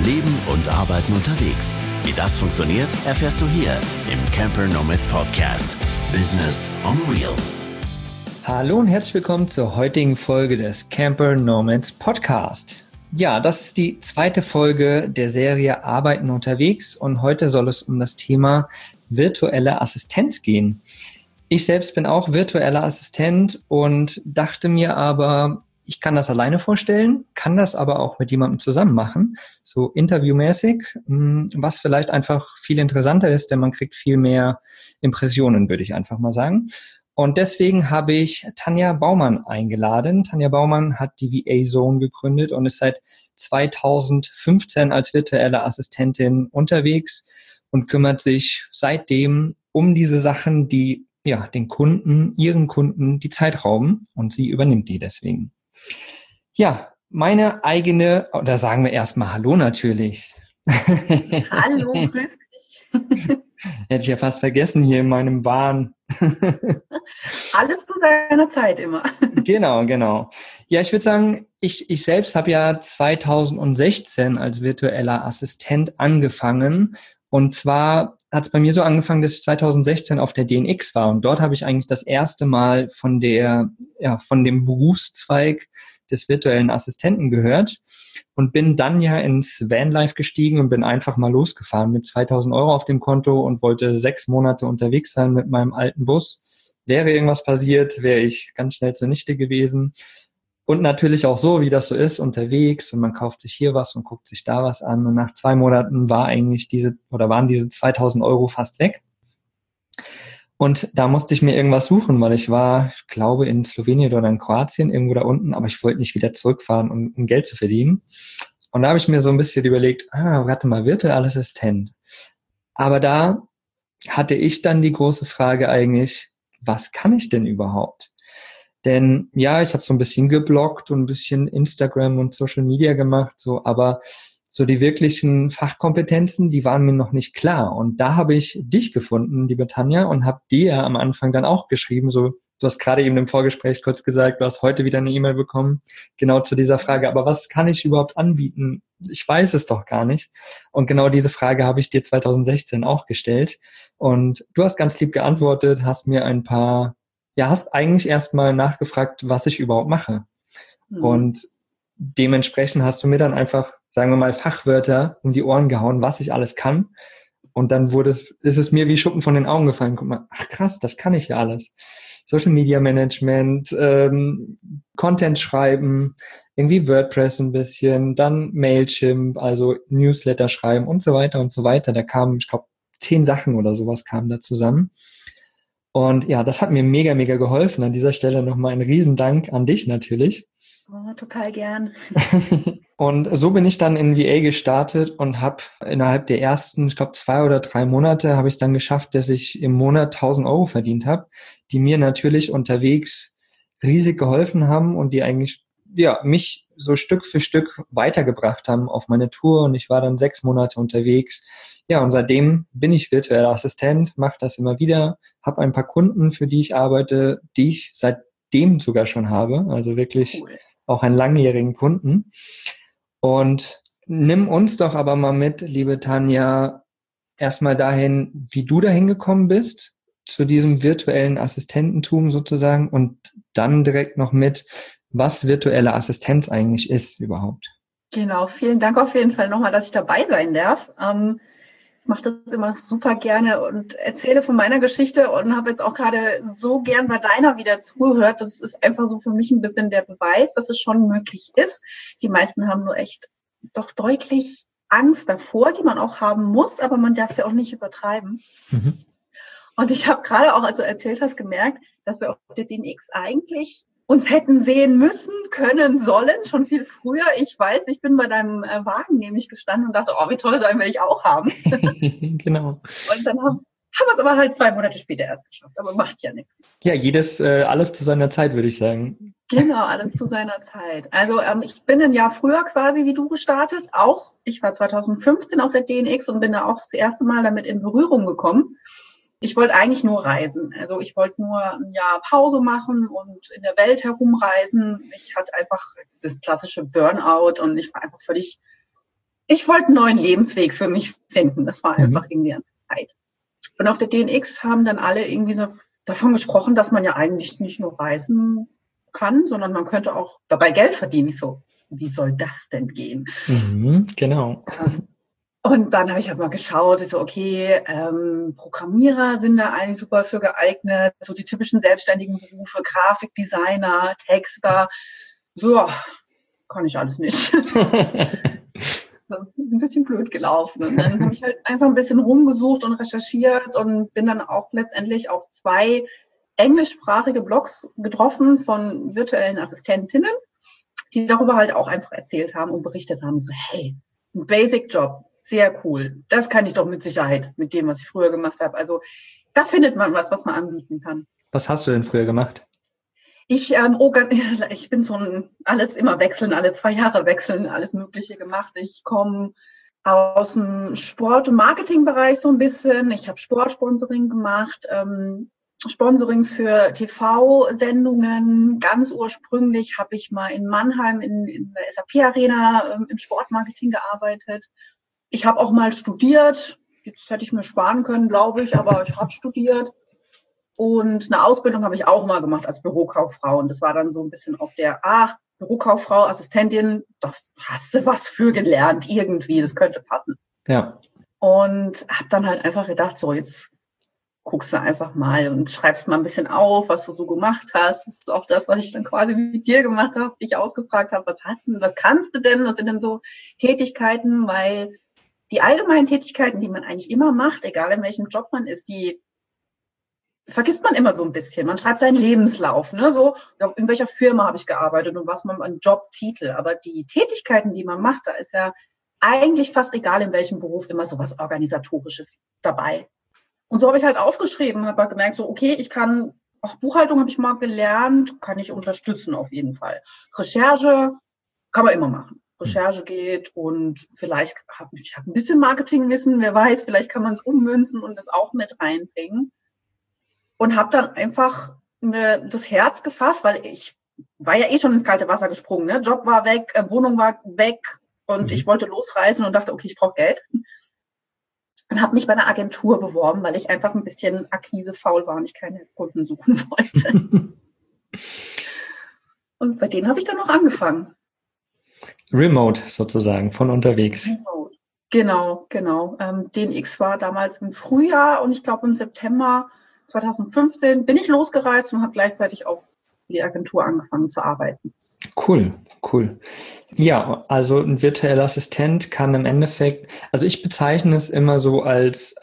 Leben und Arbeiten unterwegs. Wie das funktioniert, erfährst du hier im Camper Nomads Podcast. Business on Wheels. Hallo und herzlich willkommen zur heutigen Folge des Camper Nomads Podcast. Ja, das ist die zweite Folge der Serie Arbeiten unterwegs und heute soll es um das Thema virtuelle Assistenz gehen. Ich selbst bin auch virtueller Assistent und dachte mir aber, ich kann das alleine vorstellen, kann das aber auch mit jemandem zusammen machen, so interviewmäßig, was vielleicht einfach viel interessanter ist, denn man kriegt viel mehr Impressionen, würde ich einfach mal sagen. Und deswegen habe ich Tanja Baumann eingeladen. Tanja Baumann hat die VA Zone gegründet und ist seit 2015 als virtuelle Assistentin unterwegs und kümmert sich seitdem um diese Sachen, die den Kunden, ihren Kunden die Zeit rauben, und sie übernimmt die deswegen. Ja, meine eigene, oder sagen wir erstmal Hallo natürlich. Hallo, grüß dich. Hätte ich ja fast vergessen hier in meinem Wahn. Alles zu seiner Zeit immer. Genau. Ja, ich würde sagen, ich selbst habe ja 2016 als virtueller Assistent angefangen. Und zwar hat es bei mir so angefangen, dass ich 2016 auf der DNX war. Und dort habe ich eigentlich das erste Mal von dem Berufszweig des virtuellen Assistenten gehört und bin dann ja ins Vanlife gestiegen und bin einfach mal losgefahren mit 2.000 € auf dem Konto und wollte 6 Monate unterwegs sein mit meinem alten Bus. Wäre irgendwas passiert, wäre ich ganz schnell zunichte gewesen. Und natürlich auch so, wie das so ist, unterwegs, und man kauft sich hier was und guckt sich da was an. Und nach 2 Monaten waren diese 2.000 € fast weg. Und da musste ich mir irgendwas suchen, weil ich war, ich glaube, in Slowenien oder in Kroatien, irgendwo da unten, aber ich wollte nicht wieder zurückfahren, um Geld zu verdienen. Und da habe ich mir so ein bisschen überlegt, warte mal, virtueller Assistent. Aber da hatte ich dann die große Frage eigentlich, was kann ich denn überhaupt? Denn ja, ich habe so ein bisschen gebloggt und ein bisschen Instagram und Social Media gemacht, aber so die wirklichen Fachkompetenzen, die waren mir noch nicht klar. Und da habe ich dich gefunden, liebe Tanja, und habe dir am Anfang dann auch geschrieben, so, du hast gerade eben im Vorgespräch kurz gesagt, du hast heute wieder eine E-Mail bekommen, genau zu dieser Frage, aber was kann ich überhaupt anbieten? Ich weiß es doch gar nicht. Und genau diese Frage habe ich dir 2016 auch gestellt. Und du hast ganz lieb geantwortet, hast mir hast eigentlich erstmal nachgefragt, was ich überhaupt mache. Und dementsprechend hast du mir dann einfach, sagen wir mal, Fachwörter um die Ohren gehauen, was ich alles kann. Und dann ist es mir wie Schuppen von den Augen gefallen. Guck mal, ach krass, das kann ich ja alles. Social Media Management, Content schreiben, irgendwie WordPress ein bisschen, dann Mailchimp, also Newsletter schreiben und so weiter und so weiter. Da kamen, ich glaube, 10 Sachen oder sowas kamen da zusammen. Und ja, das hat mir mega, mega geholfen. An dieser Stelle nochmal ein Riesendank an dich natürlich. Oh, total gern. Und so bin ich dann in VA gestartet und habe innerhalb der ersten, ich glaube 2 oder 3 Monate, habe ich es dann geschafft, dass ich im Monat 1.000 € verdient habe, die mir natürlich unterwegs riesig geholfen haben und die eigentlich mich so Stück für Stück weitergebracht haben auf meine Tour. Und ich war dann 6 Monate unterwegs. Ja, und seitdem bin ich virtueller Assistent, mache das immer wieder, habe ein paar Kunden, für die ich arbeite, die ich seitdem sogar schon habe, also wirklich cool. Auch einen langjährigen Kunden. Und nimm uns doch aber mal mit, liebe Tanja, erstmal dahin, wie du dahin gekommen bist, zu diesem virtuellen Assistententum sozusagen, und dann direkt noch mit, was virtuelle Assistenz eigentlich ist überhaupt. Genau, vielen Dank auf jeden Fall nochmal, dass ich dabei sein darf. Ich mache das immer super gerne und erzähle von meiner Geschichte und habe jetzt auch gerade so gern bei deiner wieder zugehört. Das ist einfach so für mich ein bisschen der Beweis, dass es schon möglich ist. Die meisten haben nur echt doch deutlich Angst davor, die man auch haben muss, aber man darf es ja auch nicht übertreiben. Mhm. Und ich habe gerade auch, als du erzählt hast, gemerkt, dass wir auf der DNX eigentlich uns hätten sehen müssen, können, sollen, schon viel früher. Ich weiß, ich bin bei deinem Wagen nämlich gestanden und dachte, oh, wie toll sein will ich auch haben. Genau. Und dann haben wir es aber halt 2 Monate später erst geschafft, aber macht ja nichts. Ja, alles zu seiner Zeit, würde ich sagen. Genau, alles zu seiner Zeit. Also ich bin ein Jahr früher quasi wie du gestartet, auch. Ich war 2015 auf der DNX und bin da auch das erste Mal damit in Berührung gekommen. Ich wollte eigentlich nur reisen. Also ich wollte nur ein Jahr Pause machen und in der Welt herumreisen. Ich hatte einfach das klassische Burnout und ich war einfach völlig Ich wollte einen neuen Lebensweg für mich finden. Das war einfach irgendwie eine Zeit. Und auf der DNX haben dann alle irgendwie so davon gesprochen, dass man ja eigentlich nicht nur reisen kann, sondern man könnte auch dabei Geld verdienen. Ich so, wie soll das denn gehen? Genau. Und dann habe ich halt mal geschaut, ich so, okay, Programmierer sind da eigentlich super für geeignet, so die typischen selbstständigen Berufe, Grafikdesigner, Texter, so, ja, kann ich alles nicht. So, ein bisschen blöd gelaufen. Und dann habe ich halt einfach ein bisschen rumgesucht und recherchiert und bin dann auch letztendlich auf 2 englischsprachige Blogs getroffen von virtuellen Assistentinnen, die darüber halt auch einfach erzählt haben und berichtet haben, so, hey, ein Basic-Job, sehr cool. Das kann ich doch mit Sicherheit mit dem, was ich früher gemacht habe. Also da findet man was man anbieten kann. Was hast du denn früher gemacht? Ich bin so ein alles immer wechseln, alle 2 Jahre wechseln, alles Mögliche gemacht. Ich komme aus dem Sport- und Marketingbereich so ein bisschen. Ich habe Sportsponsoring gemacht, Sponsorings für TV-Sendungen. Ganz ursprünglich habe ich mal in Mannheim in der SAP-Arena im Sportmarketing gearbeitet. Ich habe auch mal studiert. Jetzt hätte ich mir sparen können, glaube ich, aber ich habe studiert. Und eine Ausbildung habe ich auch mal gemacht als Bürokauffrau. Und das war dann so ein bisschen auf der, Bürokauffrau, Assistentin, das hast du was für gelernt irgendwie, das könnte passen. Ja. Und habe dann halt einfach gedacht, so jetzt guckst du einfach mal und schreibst mal ein bisschen auf, was du so gemacht hast. Das ist auch das, was ich dann quasi mit dir gemacht habe, dich ausgefragt habe, was kannst du denn, was sind denn so Tätigkeiten, weil die allgemeinen Tätigkeiten, die man eigentlich immer macht, egal in welchem Job man ist, die vergisst man immer so ein bisschen. Man schreibt seinen Lebenslauf, ne, so, in welcher Firma habe ich gearbeitet und was man an Jobtitel. Aber die Tätigkeiten, die man macht, da ist ja eigentlich fast egal, in welchem Beruf, immer so was Organisatorisches dabei. Und so habe ich halt aufgeschrieben, habe halt gemerkt, so, okay, ich kann, auch Buchhaltung habe ich mal gelernt, kann ich unterstützen auf jeden Fall. Recherche kann man immer machen. Recherche geht und vielleicht habe ich ein bisschen Marketingwissen, wer weiß, vielleicht kann man es ummünzen und das auch mit reinbringen. Und habe dann einfach das Herz gefasst, weil ich war ja eh schon ins kalte Wasser gesprungen. Ne? Job war weg, Wohnung war weg und ich wollte losreisen und dachte, okay, ich brauche Geld. Und habe mich bei einer Agentur beworben, weil ich einfach ein bisschen akquisefaul war und ich keine Kunden suchen wollte. Und bei denen habe ich dann noch angefangen. Remote sozusagen, von unterwegs. Remote. Genau. DNX war damals im Frühjahr und ich glaube im September 2015 bin ich losgereist und habe gleichzeitig auch für die Agentur angefangen zu arbeiten. Cool. Ja, also ein virtueller Assistent kann im Endeffekt, also ich bezeichne es immer so als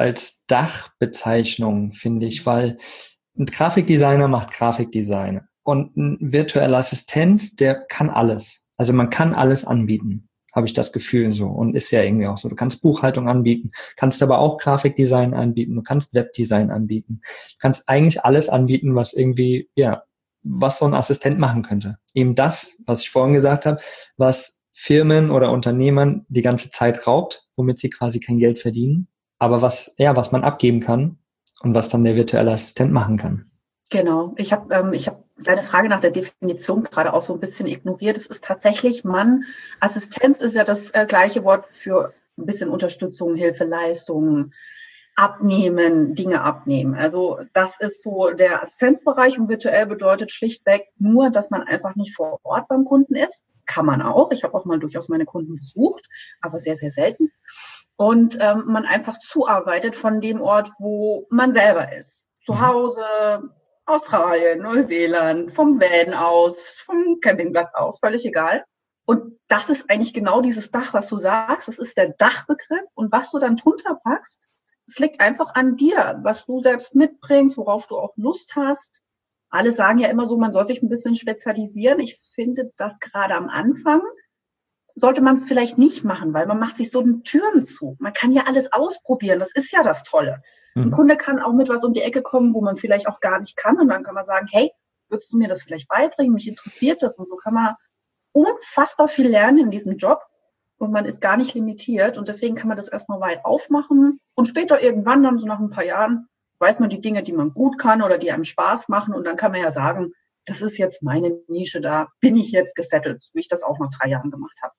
Dachbezeichnung, finde ich, weil ein Grafikdesigner macht Grafikdesign und ein virtueller Assistent, der kann alles. Also man kann alles anbieten, habe ich das Gefühl so, und ist ja irgendwie auch so. Du kannst Buchhaltung anbieten, kannst aber auch Grafikdesign anbieten, du kannst Webdesign anbieten. Du kannst eigentlich alles anbieten, was irgendwie, ja, was so ein Assistent machen könnte. Eben das, was ich vorhin gesagt habe, was Firmen oder Unternehmern die ganze Zeit raubt, womit sie quasi kein Geld verdienen, aber was man abgeben kann und was dann der virtuelle Assistent machen kann. Genau. Ich hab deine Frage nach der Definition gerade auch so ein bisschen ignoriert. Es ist tatsächlich Assistenz ist ja das gleiche Wort für ein bisschen Unterstützung, Hilfe, Leistung, abnehmen, Dinge abnehmen. Also das ist so der Assistenzbereich und virtuell bedeutet schlichtweg nur, dass man einfach nicht vor Ort beim Kunden ist. Kann man auch. Ich habe auch mal durchaus meine Kunden besucht, aber sehr, sehr selten. Und man einfach zuarbeitet von dem Ort, wo man selber ist. Zu Hause, Australien, Neuseeland, vom Van aus, vom Campingplatz aus, völlig egal. Und das ist eigentlich genau dieses Dach, was du sagst. Das ist der Dachbegriff. Und was du dann drunter packst, es liegt einfach an dir, was du selbst mitbringst, worauf du auch Lust hast. Alle sagen ja immer so, man soll sich ein bisschen spezialisieren. Ich finde, dass gerade am Anfang sollte man es vielleicht nicht machen, weil man macht sich so Türen zu. Man kann ja alles ausprobieren. Das ist ja das Tolle. Ein Kunde kann auch mit was um die Ecke kommen, wo man vielleicht auch gar nicht kann. Und dann kann man sagen, hey, würdest du mir das vielleicht beibringen? Mich interessiert das. Und so kann man unfassbar viel lernen in diesem Job. Und man ist gar nicht limitiert. Und deswegen kann man das erstmal weit aufmachen. Und später irgendwann, dann so nach ein paar Jahren, weiß man die Dinge, die man gut kann oder die einem Spaß machen. Und dann kann man ja sagen, das ist jetzt meine Nische, da bin ich jetzt gesettelt, wie ich das auch nach 3 Jahren gemacht habe.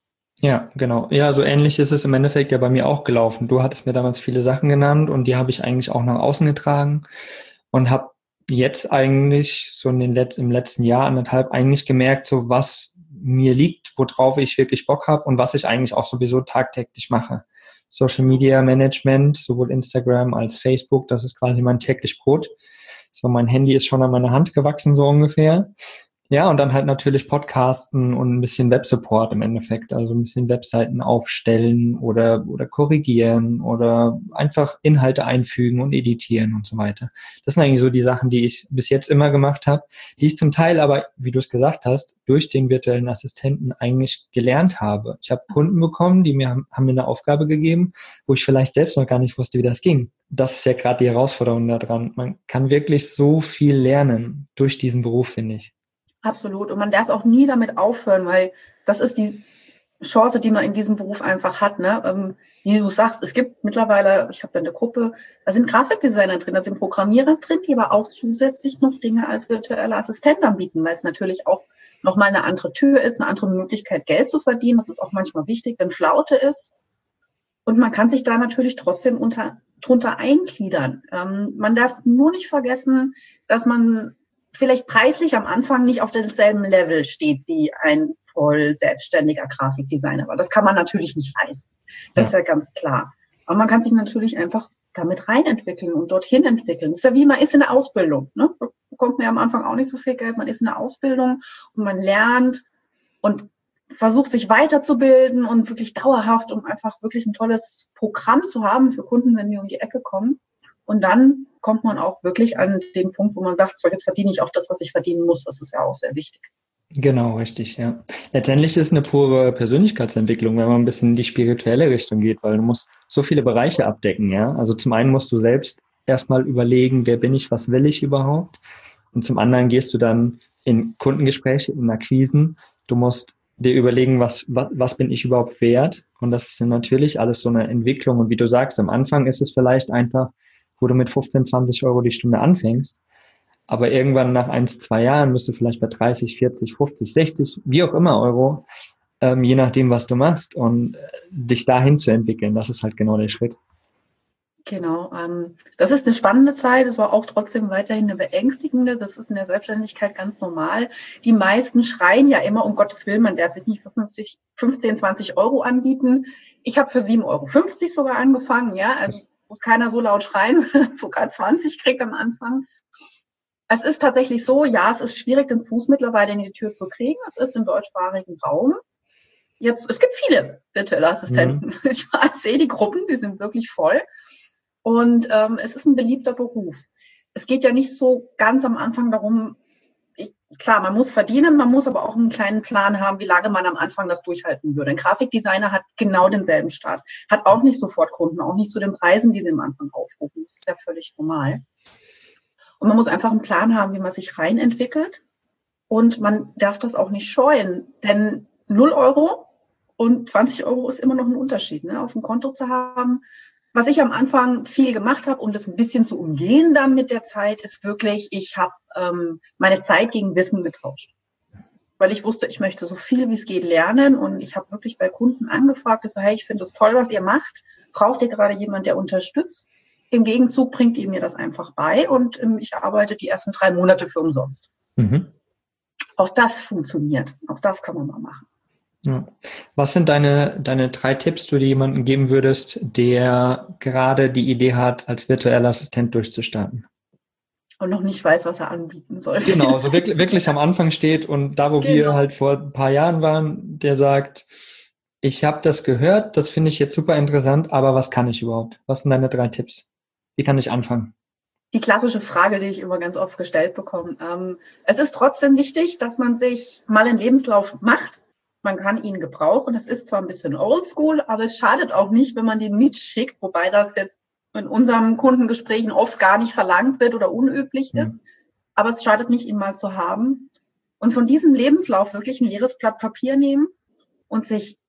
Ja, genau. Ja, so ähnlich ist es im Endeffekt ja bei mir auch gelaufen. Du hattest mir damals viele Sachen genannt und die habe ich eigentlich auch nach außen getragen und habe jetzt eigentlich so im letzten Jahr, 1,5, eigentlich gemerkt, so was mir liegt, worauf ich wirklich Bock habe und was ich eigentlich auch sowieso tagtäglich mache. Social Media Management, sowohl Instagram als Facebook, das ist quasi mein täglich Brot. So, mein Handy ist schon an meine Hand gewachsen, so ungefähr. Ja, und dann halt natürlich Podcasten und ein bisschen Websupport im Endeffekt, also ein bisschen Webseiten aufstellen oder korrigieren oder einfach Inhalte einfügen und editieren und so weiter. Das sind eigentlich so die Sachen, die ich bis jetzt immer gemacht habe, die ich zum Teil aber, wie du es gesagt hast, durch den virtuellen Assistenten eigentlich gelernt habe. Ich habe Kunden bekommen, haben mir eine Aufgabe gegeben, wo ich vielleicht selbst noch gar nicht wusste, wie das ging. Das ist ja gerade die Herausforderung daran. Man kann wirklich so viel lernen durch diesen Beruf, finde ich. Absolut. Und man darf auch nie damit aufhören, weil das ist die Chance, die man in diesem Beruf einfach hat. Ne? Wie du sagst, es gibt mittlerweile, ich habe da eine Gruppe, da sind Grafikdesigner drin, da sind Programmierer drin, die aber auch zusätzlich noch Dinge als virtuelle Assistent anbieten, weil es natürlich auch nochmal eine andere Tür ist, eine andere Möglichkeit, Geld zu verdienen. Das ist auch manchmal wichtig, wenn Flaute ist. Und man kann sich da natürlich trotzdem drunter eingliedern. Man darf nur nicht vergessen, dass man vielleicht preislich am Anfang nicht auf demselben Level steht wie ein voll selbstständiger Grafikdesigner. Aber das kann man natürlich nicht leisten. Das ist ja ganz klar. Aber man kann sich natürlich einfach damit reinentwickeln und dorthin entwickeln. Das ist ja wie man ist in der Ausbildung. Ne? Da bekommt man ja am Anfang auch nicht so viel Geld. Man ist in der Ausbildung und man lernt und versucht sich weiterzubilden und wirklich dauerhaft, um einfach wirklich ein tolles Programm zu haben für Kunden, wenn die um die Ecke kommen. Und dann kommt man auch wirklich an den Punkt, wo man sagt, so, jetzt verdiene ich auch das, was ich verdienen muss. Das ist ja auch sehr wichtig. Genau, richtig, ja. Letztendlich ist es eine pure Persönlichkeitsentwicklung, wenn man ein bisschen in die spirituelle Richtung geht, weil du musst so viele Bereiche abdecken, ja. Also zum einen musst du selbst erstmal überlegen, wer bin ich, was will ich überhaupt? Und zum anderen gehst du dann in Kundengespräche, in Akquisen. Du musst dir überlegen, was bin ich überhaupt wert? Und das ist natürlich alles so eine Entwicklung. Und wie du sagst, am Anfang ist es vielleicht einfach, wo du mit 15, 20 Euro die Stunde anfängst. Aber irgendwann nach 1, 2 Jahren bist du vielleicht bei 30, 40, 50, 60, wie auch immer Euro, je nachdem, was du machst. Und dich dahin zu entwickeln, das ist halt genau der Schritt. Genau. Das ist eine spannende Zeit. Es war auch trotzdem weiterhin eine beängstigende. Das ist in der Selbstständigkeit ganz normal. Die meisten schreien ja immer, um Gottes Willen, man darf sich nicht für 15, 20 Euro anbieten. Ich habe für 7,50 Euro sogar angefangen. Ja, also muss keiner so laut schreien, sogar 20 kriegt am Anfang. Es ist tatsächlich so, ja, es ist schwierig, den Fuß mittlerweile in die Tür zu kriegen. Es ist im deutschsprachigen Raum. Es gibt viele virtuelle Assistenten. Ich sehe die Gruppen, die sind wirklich voll. Und es ist ein beliebter Beruf. Es geht ja nicht so ganz am Anfang darum, klar, man muss verdienen, man muss aber auch einen kleinen Plan haben, wie lange man am Anfang das durchhalten würde. Ein Grafikdesigner hat genau denselben Start, hat auch nicht sofort Kunden, auch nicht zu den Preisen, die sie am Anfang aufrufen. Das ist ja völlig normal. Und man muss einfach einen Plan haben, wie man sich rein entwickelt. Und man darf das auch nicht scheuen, denn 0 Euro und 20 Euro ist immer noch ein Unterschied, ne, auf dem Konto zu haben. Was ich am Anfang viel gemacht habe, um das ein bisschen zu umgehen dann mit der Zeit, ist wirklich, ich habe meine Zeit gegen Wissen getauscht. Weil ich wusste, ich möchte so viel wie es geht lernen und ich habe wirklich bei Kunden angefragt, so, hey, ich finde das toll, was ihr macht. Braucht ihr gerade jemanden, der unterstützt? Im Gegenzug bringt ihr mir das einfach bei und ich arbeite die ersten 3 Monate für umsonst. Mhm. Auch das funktioniert. Auch das kann man mal machen. Ja. Was sind deine 3 Tipps, die du jemandem geben würdest, der gerade die Idee hat, als virtueller Assistent durchzustarten? Und noch nicht weiß, was er anbieten soll. Genau, so wirklich am Anfang steht und da, wo wir halt vor ein paar Jahren waren, der sagt, ich habe das gehört, das finde ich jetzt super interessant, aber was kann ich überhaupt? Was sind deine 3 Tipps? Wie kann ich anfangen? Die klassische Frage, die ich immer ganz oft gestellt bekomme. Es ist trotzdem wichtig, dass man sich mal einen Lebenslauf macht. Man kann ihn gebrauchen. Das ist zwar ein bisschen oldschool, aber es schadet auch nicht, wenn man den mitschickt, wobei das jetzt in unseren Kundengesprächen oft gar nicht verlangt wird oder unüblich ist. Aber es schadet nicht, ihn mal zu haben. Und von diesem Lebenslauf wirklich ein leeres Blatt Papier nehmen und sich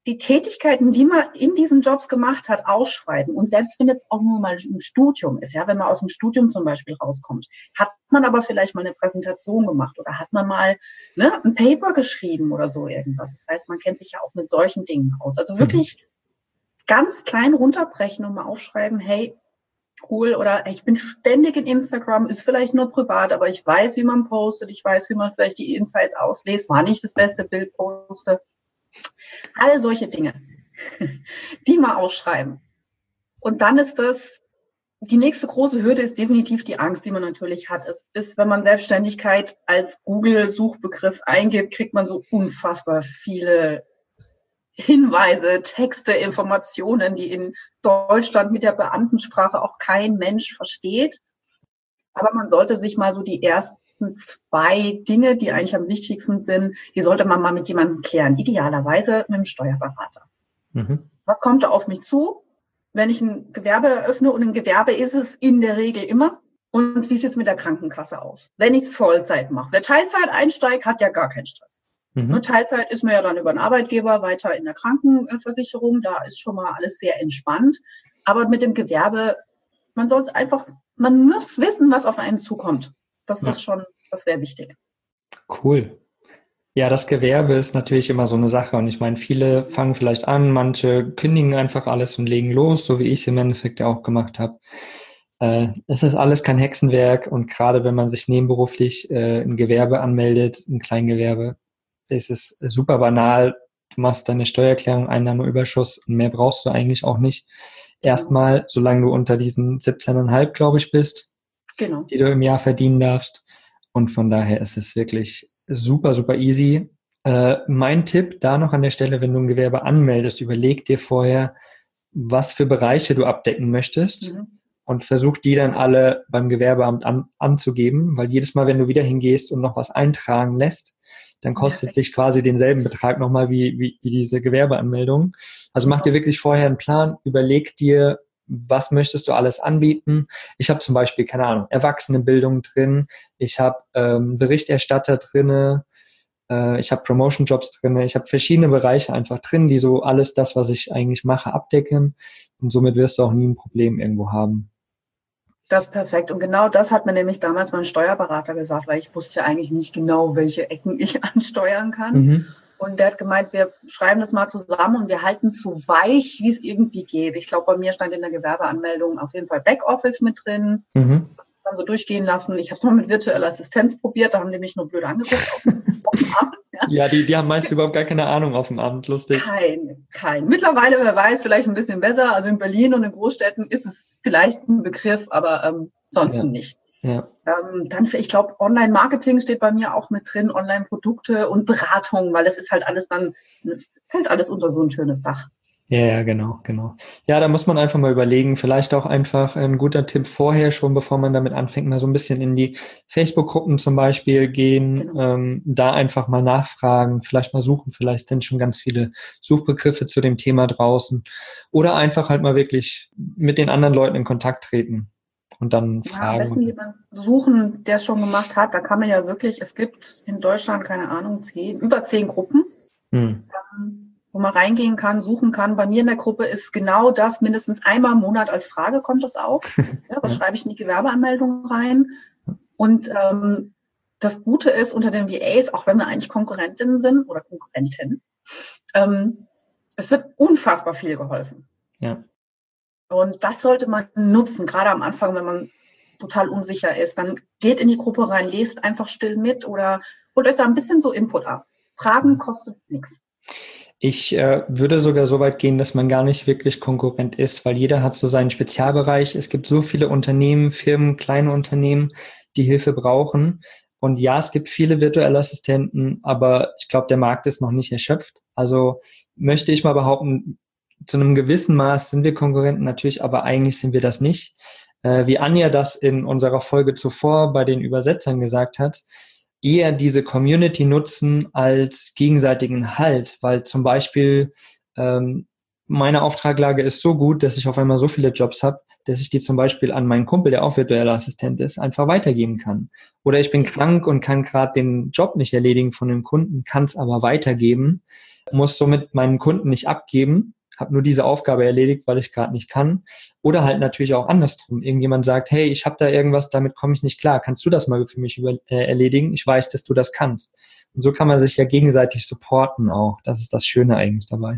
die Tätigkeiten, die man in diesen Jobs gemacht hat, aufschreiben. Und selbst wenn jetzt auch nur mal ein Studium ist, ja, wenn man aus dem Studium zum Beispiel rauskommt, hat man aber vielleicht mal eine Präsentation gemacht oder hat man mal ein Paper geschrieben oder so irgendwas. Das heißt, man kennt sich ja auch mit solchen Dingen aus. Also wirklich ganz klein runterbrechen und mal aufschreiben, hey, cool, oder ich bin ständig in Instagram, ist vielleicht nur privat, aber ich weiß, wie man postet, ich weiß, wie man vielleicht die Insights auslässt, war nicht das beste Bild poste. All solche Dinge, die mal aufschreiben. Und dann ist die nächste große Hürde ist definitiv die Angst, die man natürlich hat. Es ist, wenn man Selbstständigkeit als Google-Suchbegriff eingibt, kriegt man so unfassbar viele Hinweise, Texte, Informationen, die in Deutschland mit der Beamtensprache auch kein Mensch versteht. Aber man sollte sich mal so die ersten 2 Dinge, die eigentlich am wichtigsten sind, die sollte man mal mit jemandem klären. Idealerweise mit dem Steuerberater. Was kommt da auf mich zu, wenn ich ein Gewerbe eröffne? Und ein Gewerbe ist es in der Regel immer. Und wie sieht es mit der Krankenkasse aus? Wenn ich es Vollzeit mache. Wer Teilzeit einsteigt, hat ja gar keinen Stress. Nur Teilzeit ist man ja dann über einen Arbeitgeber weiter in der Krankenversicherung. Da ist schon mal alles sehr entspannt. Aber mit dem Gewerbe, man muss wissen, was auf einen zukommt. Das wäre wichtig. Cool. Ja, das Gewerbe ist natürlich immer so eine Sache. Und ich meine, viele fangen vielleicht an, manche kündigen einfach alles und legen los, so wie ich es im Endeffekt ja auch gemacht habe. Es ist alles kein Hexenwerk. Und gerade wenn man sich nebenberuflich ein Gewerbe anmeldet, ein Kleingewerbe, ist es super banal. Du machst deine Steuererklärung, Einnahmeüberschuss und mehr brauchst du eigentlich auch nicht. Erstmal, solange du unter diesen 17,5, glaube ich, bist, genau, die du im Jahr verdienen darfst. Und von daher ist es wirklich super, super easy. Mein Tipp da noch an der Stelle, wenn du ein Gewerbe anmeldest, überleg dir vorher, was für Bereiche du abdecken möchtest und versuch die dann alle beim Gewerbeamt anzugeben, weil jedes Mal, wenn du wieder hingehst und noch was eintragen lässt, dann kostet sich quasi denselben Betrag nochmal wie diese Gewerbeanmeldung. Also mach dir wirklich vorher einen Plan, überleg dir, was möchtest du alles anbieten. Ich habe zum Beispiel, keine Ahnung, Erwachsenenbildung drin, ich habe Berichterstatter drin, ich habe Promotion-Jobs drin, ich habe verschiedene Bereiche einfach drin, die so alles das, was ich eigentlich mache, abdecken und somit wirst du auch nie ein Problem irgendwo haben. Das ist perfekt. Und genau das hat mir nämlich damals mein Steuerberater gesagt, weil ich wusste ja eigentlich nicht genau, welche Ecken ich ansteuern kann. Und der hat gemeint, wir schreiben das mal zusammen und wir halten es so weich, wie es irgendwie geht. Ich glaube, bei mir stand in der Gewerbeanmeldung auf jeden Fall Backoffice mit drin. Haben so durchgehen lassen. Ich habe es mal mit virtueller Assistenz probiert, da haben die mich nur blöd angeguckt auf dem Amt. Ja, die haben meist überhaupt gar keine Ahnung auf dem Amt, lustig. Kein. Mittlerweile, wer weiß, vielleicht ein bisschen besser. Also in Berlin und in Großstädten ist es vielleicht ein Begriff, aber sonst nicht. Ja. Dann, ich glaube, Online-Marketing steht bei mir auch mit drin, Online-Produkte und Beratung, weil es ist halt alles fällt alles unter so ein schönes Dach. Ja, genau. Ja, da muss man einfach mal überlegen, vielleicht auch einfach ein guter Tipp vorher schon, bevor man damit anfängt, mal so ein bisschen in die Facebook-Gruppen zum Beispiel gehen, da einfach mal nachfragen, vielleicht mal suchen, vielleicht sind schon ganz viele Suchbegriffe zu dem Thema draußen oder einfach halt mal wirklich mit den anderen Leuten in Kontakt treten und dann fragen. Am besten jemanden suchen, der es schon gemacht hat, da kann man ja wirklich, es gibt in Deutschland, keine Ahnung, über 10 Gruppen, wo man reingehen kann, suchen kann. Bei mir in der Gruppe ist genau das, mindestens einmal im Monat als Frage kommt das auf. Ja, das schreibe ich in die Gewerbeanmeldung rein. Und das Gute ist unter den VAs, auch wenn wir eigentlich Konkurrentinnen sind oder Konkurrenten, es wird unfassbar viel geholfen. Ja. Und das sollte man nutzen, gerade am Anfang, wenn man total unsicher ist. Dann geht in die Gruppe rein, lest einfach still mit oder holt euch da ein bisschen so Input ab. Fragen kostet nichts. Ich würde sogar so weit gehen, dass man gar nicht wirklich Konkurrent ist, weil jeder hat so seinen Spezialbereich. Es gibt so viele Unternehmen, Firmen, kleine Unternehmen, die Hilfe brauchen. Und ja, es gibt viele virtuelle Assistenten, aber ich glaube, der Markt ist noch nicht erschöpft. Also möchte ich mal behaupten, zu einem gewissen Maß sind wir Konkurrenten natürlich, aber eigentlich sind wir das nicht. Wie Anja das in unserer Folge zuvor bei den Übersetzern gesagt hat, eher diese Community nutzen als gegenseitigen Halt, weil zum Beispiel meine Auftraglage ist so gut, dass ich auf einmal so viele Jobs habe, dass ich die zum Beispiel an meinen Kumpel, der auch virtueller Assistent ist, einfach weitergeben kann. Oder ich bin krank und kann gerade den Job nicht erledigen von dem Kunden, kann es aber weitergeben, muss somit meinen Kunden nicht abgeben, habe nur diese Aufgabe erledigt, weil ich gerade nicht kann. Oder halt natürlich auch andersrum. Irgendjemand sagt, hey, ich habe da irgendwas, damit komme ich nicht klar. Kannst du das mal für mich erledigen? Ich weiß, dass du das kannst. Und so kann man sich ja gegenseitig supporten auch. Das ist das Schöne eigentlich dabei.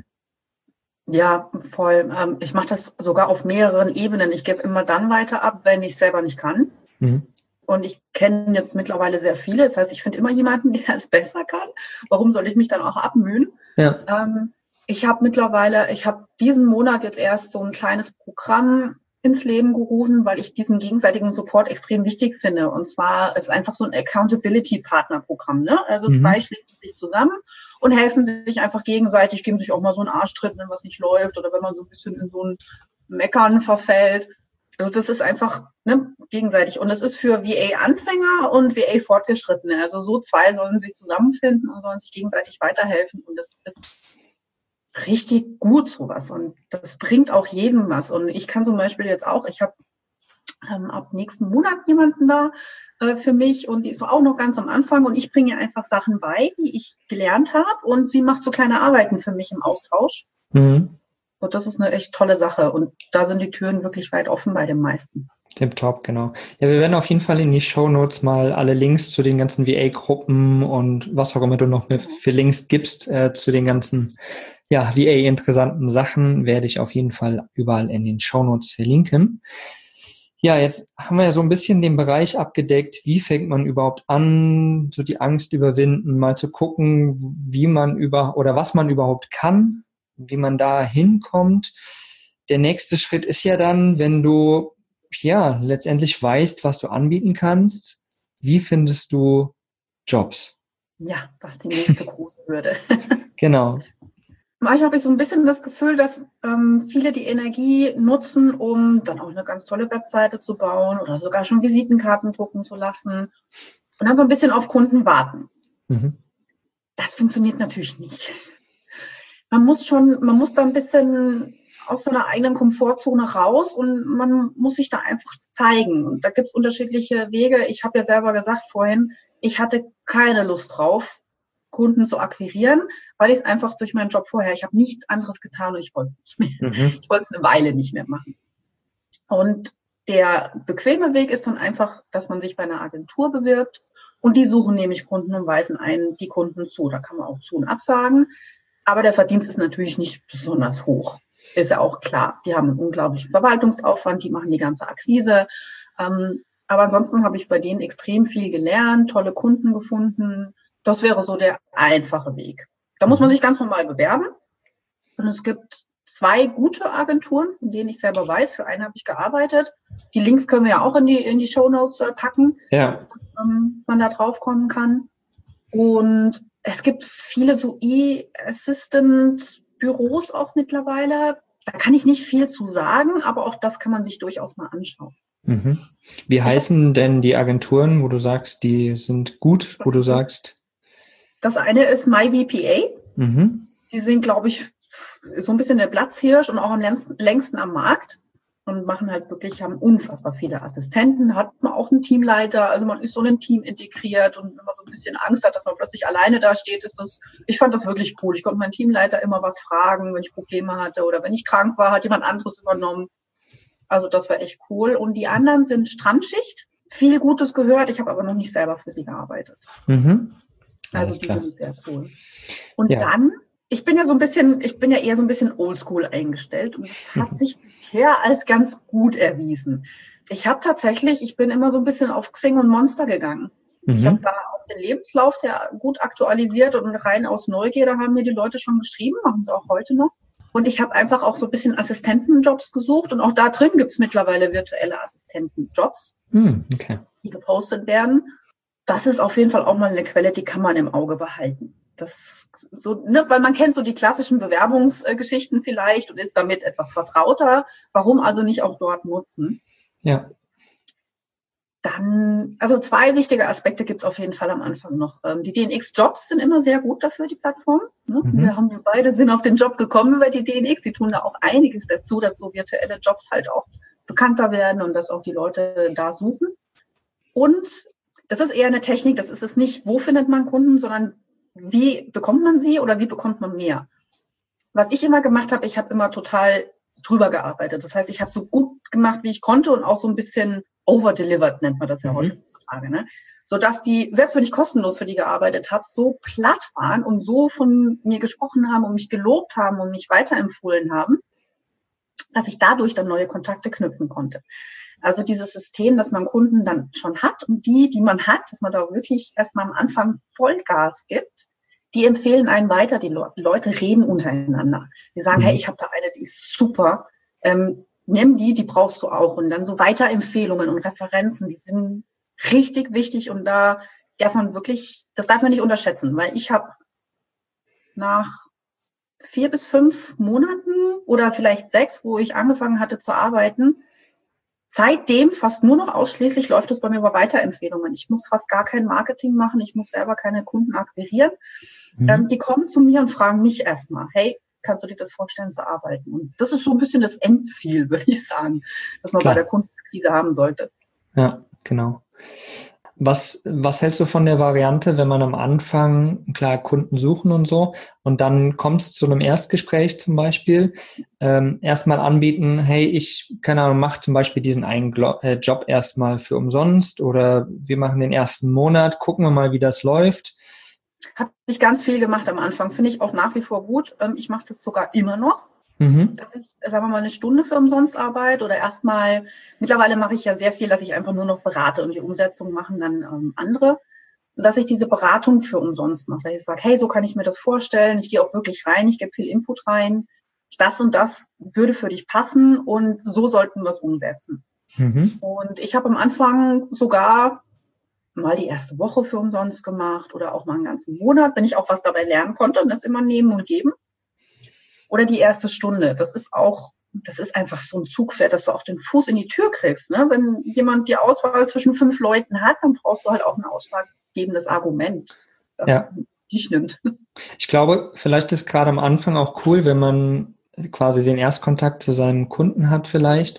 Ja, voll. Ich mache das sogar auf mehreren Ebenen. Ich gebe immer dann weiter ab, wenn ich selber nicht kann. Und ich kenne jetzt mittlerweile sehr viele. Das heißt, ich finde immer jemanden, der es besser kann. Warum soll ich mich dann auch abmühen? Ja. Ich habe diesen Monat jetzt erst so ein kleines Programm ins Leben gerufen, weil ich diesen gegenseitigen Support extrem wichtig finde. Und zwar ist einfach so ein Accountability-Partner-Programm. Ne? Also zwei schließen sich zusammen und helfen sich einfach gegenseitig, geben sich auch mal so einen Arschtritt, wenn was nicht läuft oder wenn man so ein bisschen in so ein Meckern verfällt. Also das ist einfach gegenseitig. Und das ist für VA-Anfänger und VA-Fortgeschrittene. Also so zwei sollen sich zusammenfinden und sollen sich gegenseitig weiterhelfen. Und das ist richtig gut, sowas. Und das bringt auch jedem was. Und ich kann zum Beispiel jetzt auch, ich habe ab nächsten Monat jemanden da für mich und die ist auch noch ganz am Anfang und ich bringe ihr einfach Sachen bei, die ich gelernt habe und sie macht so kleine Arbeiten für mich im Austausch. Und das ist eine echt tolle Sache und da sind die Türen wirklich weit offen bei den meisten. Tipptopp, genau. Ja, wir werden auf jeden Fall in die Shownotes mal alle Links zu den ganzen VA-Gruppen und was auch immer du noch für Links gibst zu den ganzen VA-interessanten Sachen, werde ich auf jeden Fall überall in den Shownotes verlinken. Ja, jetzt haben wir ja so ein bisschen den Bereich abgedeckt, wie fängt man überhaupt an, so die Angst überwinden, mal zu gucken, was man überhaupt kann, wie man da hinkommt. Der nächste Schritt ist ja dann, wenn du letztendlich weißt, was du anbieten kannst, wie findest du Jobs? Ja, das ist die nächste große Hürde. Genau. Manchmal habe ich so ein bisschen das Gefühl, dass viele die Energie nutzen, um dann auch eine ganz tolle Webseite zu bauen oder sogar schon Visitenkarten drucken zu lassen und dann so ein bisschen auf Kunden warten. Das funktioniert natürlich nicht. Man muss da ein bisschen aus seiner eigenen Komfortzone raus und man muss sich da einfach zeigen. Und da gibt es unterschiedliche Wege. Ich habe ja selber gesagt vorhin, ich hatte keine Lust drauf, Kunden zu akquirieren, weil ich es einfach durch meinen Job vorher, ich habe nichts anderes getan und ich wollte es nicht mehr. Ich wollte es eine Weile nicht mehr machen. Und der bequeme Weg ist dann einfach, dass man sich bei einer Agentur bewirbt und die suchen nämlich Kunden und weisen einen die Kunden zu. Da kann man auch zu- und absagen. Aber der Verdienst ist natürlich nicht besonders hoch. Ist ja auch klar. Die haben einen unglaublichen Verwaltungsaufwand, die machen die ganze Akquise. Aber ansonsten habe ich bei denen extrem viel gelernt, tolle Kunden gefunden. Das wäre so der einfache Weg. Da muss man sich ganz normal bewerben. Und es gibt 2 gute Agenturen, von denen ich selber weiß. Für eine habe ich gearbeitet. Die Links können wir ja auch in die Shownotes packen, dass man da drauf kommen kann. Und es gibt viele so E-Assistant-Büros auch mittlerweile. Da kann ich nicht viel zu sagen, aber auch das kann man sich durchaus mal anschauen. Wie heißen denn die Agenturen, wo du sagst, die sind gut, wo du sagst? Das eine ist MyVPA. Die sind, glaube ich, so ein bisschen der Platzhirsch und auch am längsten am Markt und machen halt wirklich, haben unfassbar viele Assistenten, hat man auch einen Teamleiter, also man ist so in ein Team integriert und wenn man so ein bisschen Angst hat, dass man plötzlich alleine da steht, ich fand das wirklich cool. Ich konnte meinen Teamleiter immer was fragen, wenn ich Probleme hatte oder wenn ich krank war, hat jemand anderes übernommen. Also das war echt cool. Und die anderen sind Strandschicht. Viel Gutes gehört, ich habe aber noch nicht selber für sie gearbeitet. Also die sind sehr cool. Und dann, ich bin ja eher so ein bisschen oldschool eingestellt und es hat sich bisher als ganz gut erwiesen. Ich bin immer so ein bisschen auf Xing und Monster gegangen. Ich habe da auch den Lebenslauf sehr gut aktualisiert und rein aus Neugierde haben mir die Leute schon geschrieben, machen sie auch heute noch. Und ich habe einfach auch so ein bisschen Assistentenjobs gesucht und auch da drin gibt es mittlerweile virtuelle Assistentenjobs, die gepostet werden. Das ist auf jeden Fall auch mal eine Quelle, die kann man im Auge behalten. Das so, weil man kennt so die klassischen Bewerbungsgeschichten vielleicht und ist damit etwas vertrauter. Warum also nicht auch dort nutzen? Ja. Dann, also 2 wichtige Aspekte gibt es auf jeden Fall am Anfang noch. Die DNX-Jobs sind immer sehr gut dafür, die Plattform. Wir beide sind auf den Job gekommen über die DNX. Die tun da auch einiges dazu, dass so virtuelle Jobs halt auch bekannter werden und dass auch die Leute da suchen. Und das ist eher eine Technik, das ist es nicht, wo findet man Kunden, sondern wie bekommt man sie oder wie bekommt man mehr. Was ich immer gemacht habe, ich habe immer total drüber gearbeitet. Das heißt, ich habe so gut gemacht, wie ich konnte und auch so ein bisschen overdelivered, nennt man das ja heutzutage, ne? Sodass die, selbst wenn ich kostenlos für die gearbeitet habe, so platt waren und so von mir gesprochen haben und mich gelobt haben und mich weiterempfohlen haben, dass ich dadurch dann neue Kontakte knüpfen konnte. Also dieses System, dass man Kunden dann schon hat und die man hat, dass man da wirklich erstmal am Anfang Vollgas gibt, die empfehlen einen weiter. Die Leute reden untereinander. Die sagen, hey, ich habe da eine, die ist super. Nimm die brauchst du auch. Und dann so Weiterempfehlungen und Referenzen, die sind richtig wichtig. Und da darf man wirklich, das darf man nicht unterschätzen, weil ich habe nach 4 bis 5 Monaten oder vielleicht 6, wo ich angefangen hatte zu arbeiten, seitdem fast nur noch ausschließlich läuft es bei mir über Weiterempfehlungen. Ich muss fast gar kein Marketing machen. Ich muss selber keine Kunden akquirieren. Die kommen zu mir und fragen mich erstmal, hey, kannst du dir das vorstellen zu arbeiten? Und das ist so ein bisschen das Endziel, würde ich sagen, dass man bei der Kundenakquise haben sollte. Ja, genau. Was hältst du von der Variante, wenn man am Anfang, klar, Kunden suchen und so, und dann kommst zu einem Erstgespräch zum Beispiel, erstmal anbieten, hey, ich, keine Ahnung, mach zum Beispiel diesen einen Job erstmal für umsonst oder wir machen den ersten Monat, gucken wir mal, wie das läuft. Habe ich ganz viel gemacht am Anfang, finde ich auch nach wie vor gut. Ich mache das sogar immer noch. Dass ich, sagen wir mal, eine Stunde für umsonst arbeite oder erstmal, mittlerweile mache ich ja sehr viel, dass ich einfach nur noch berate und die Umsetzung machen dann andere. Und dass ich diese Beratung für umsonst mache, dass ich sage, hey, so kann ich mir das vorstellen, ich gehe auch wirklich rein, ich gebe viel Input rein, das und das würde für dich passen und so sollten wir es umsetzen. Und ich habe am Anfang sogar mal die erste Woche für umsonst gemacht oder auch mal einen ganzen Monat, wenn ich auch was dabei lernen konnte und das immer nehmen und geben. Oder die erste Stunde. Das ist einfach so ein Zugpferd, dass du auch den Fuß in die Tür kriegst. Ne? Wenn jemand die Auswahl zwischen 5 Leuten hat, dann brauchst du halt auch ein ausschlaggebendes Argument, das dich nimmt. Ich glaube, vielleicht ist gerade am Anfang auch cool, wenn man quasi den Erstkontakt zu seinem Kunden hat vielleicht,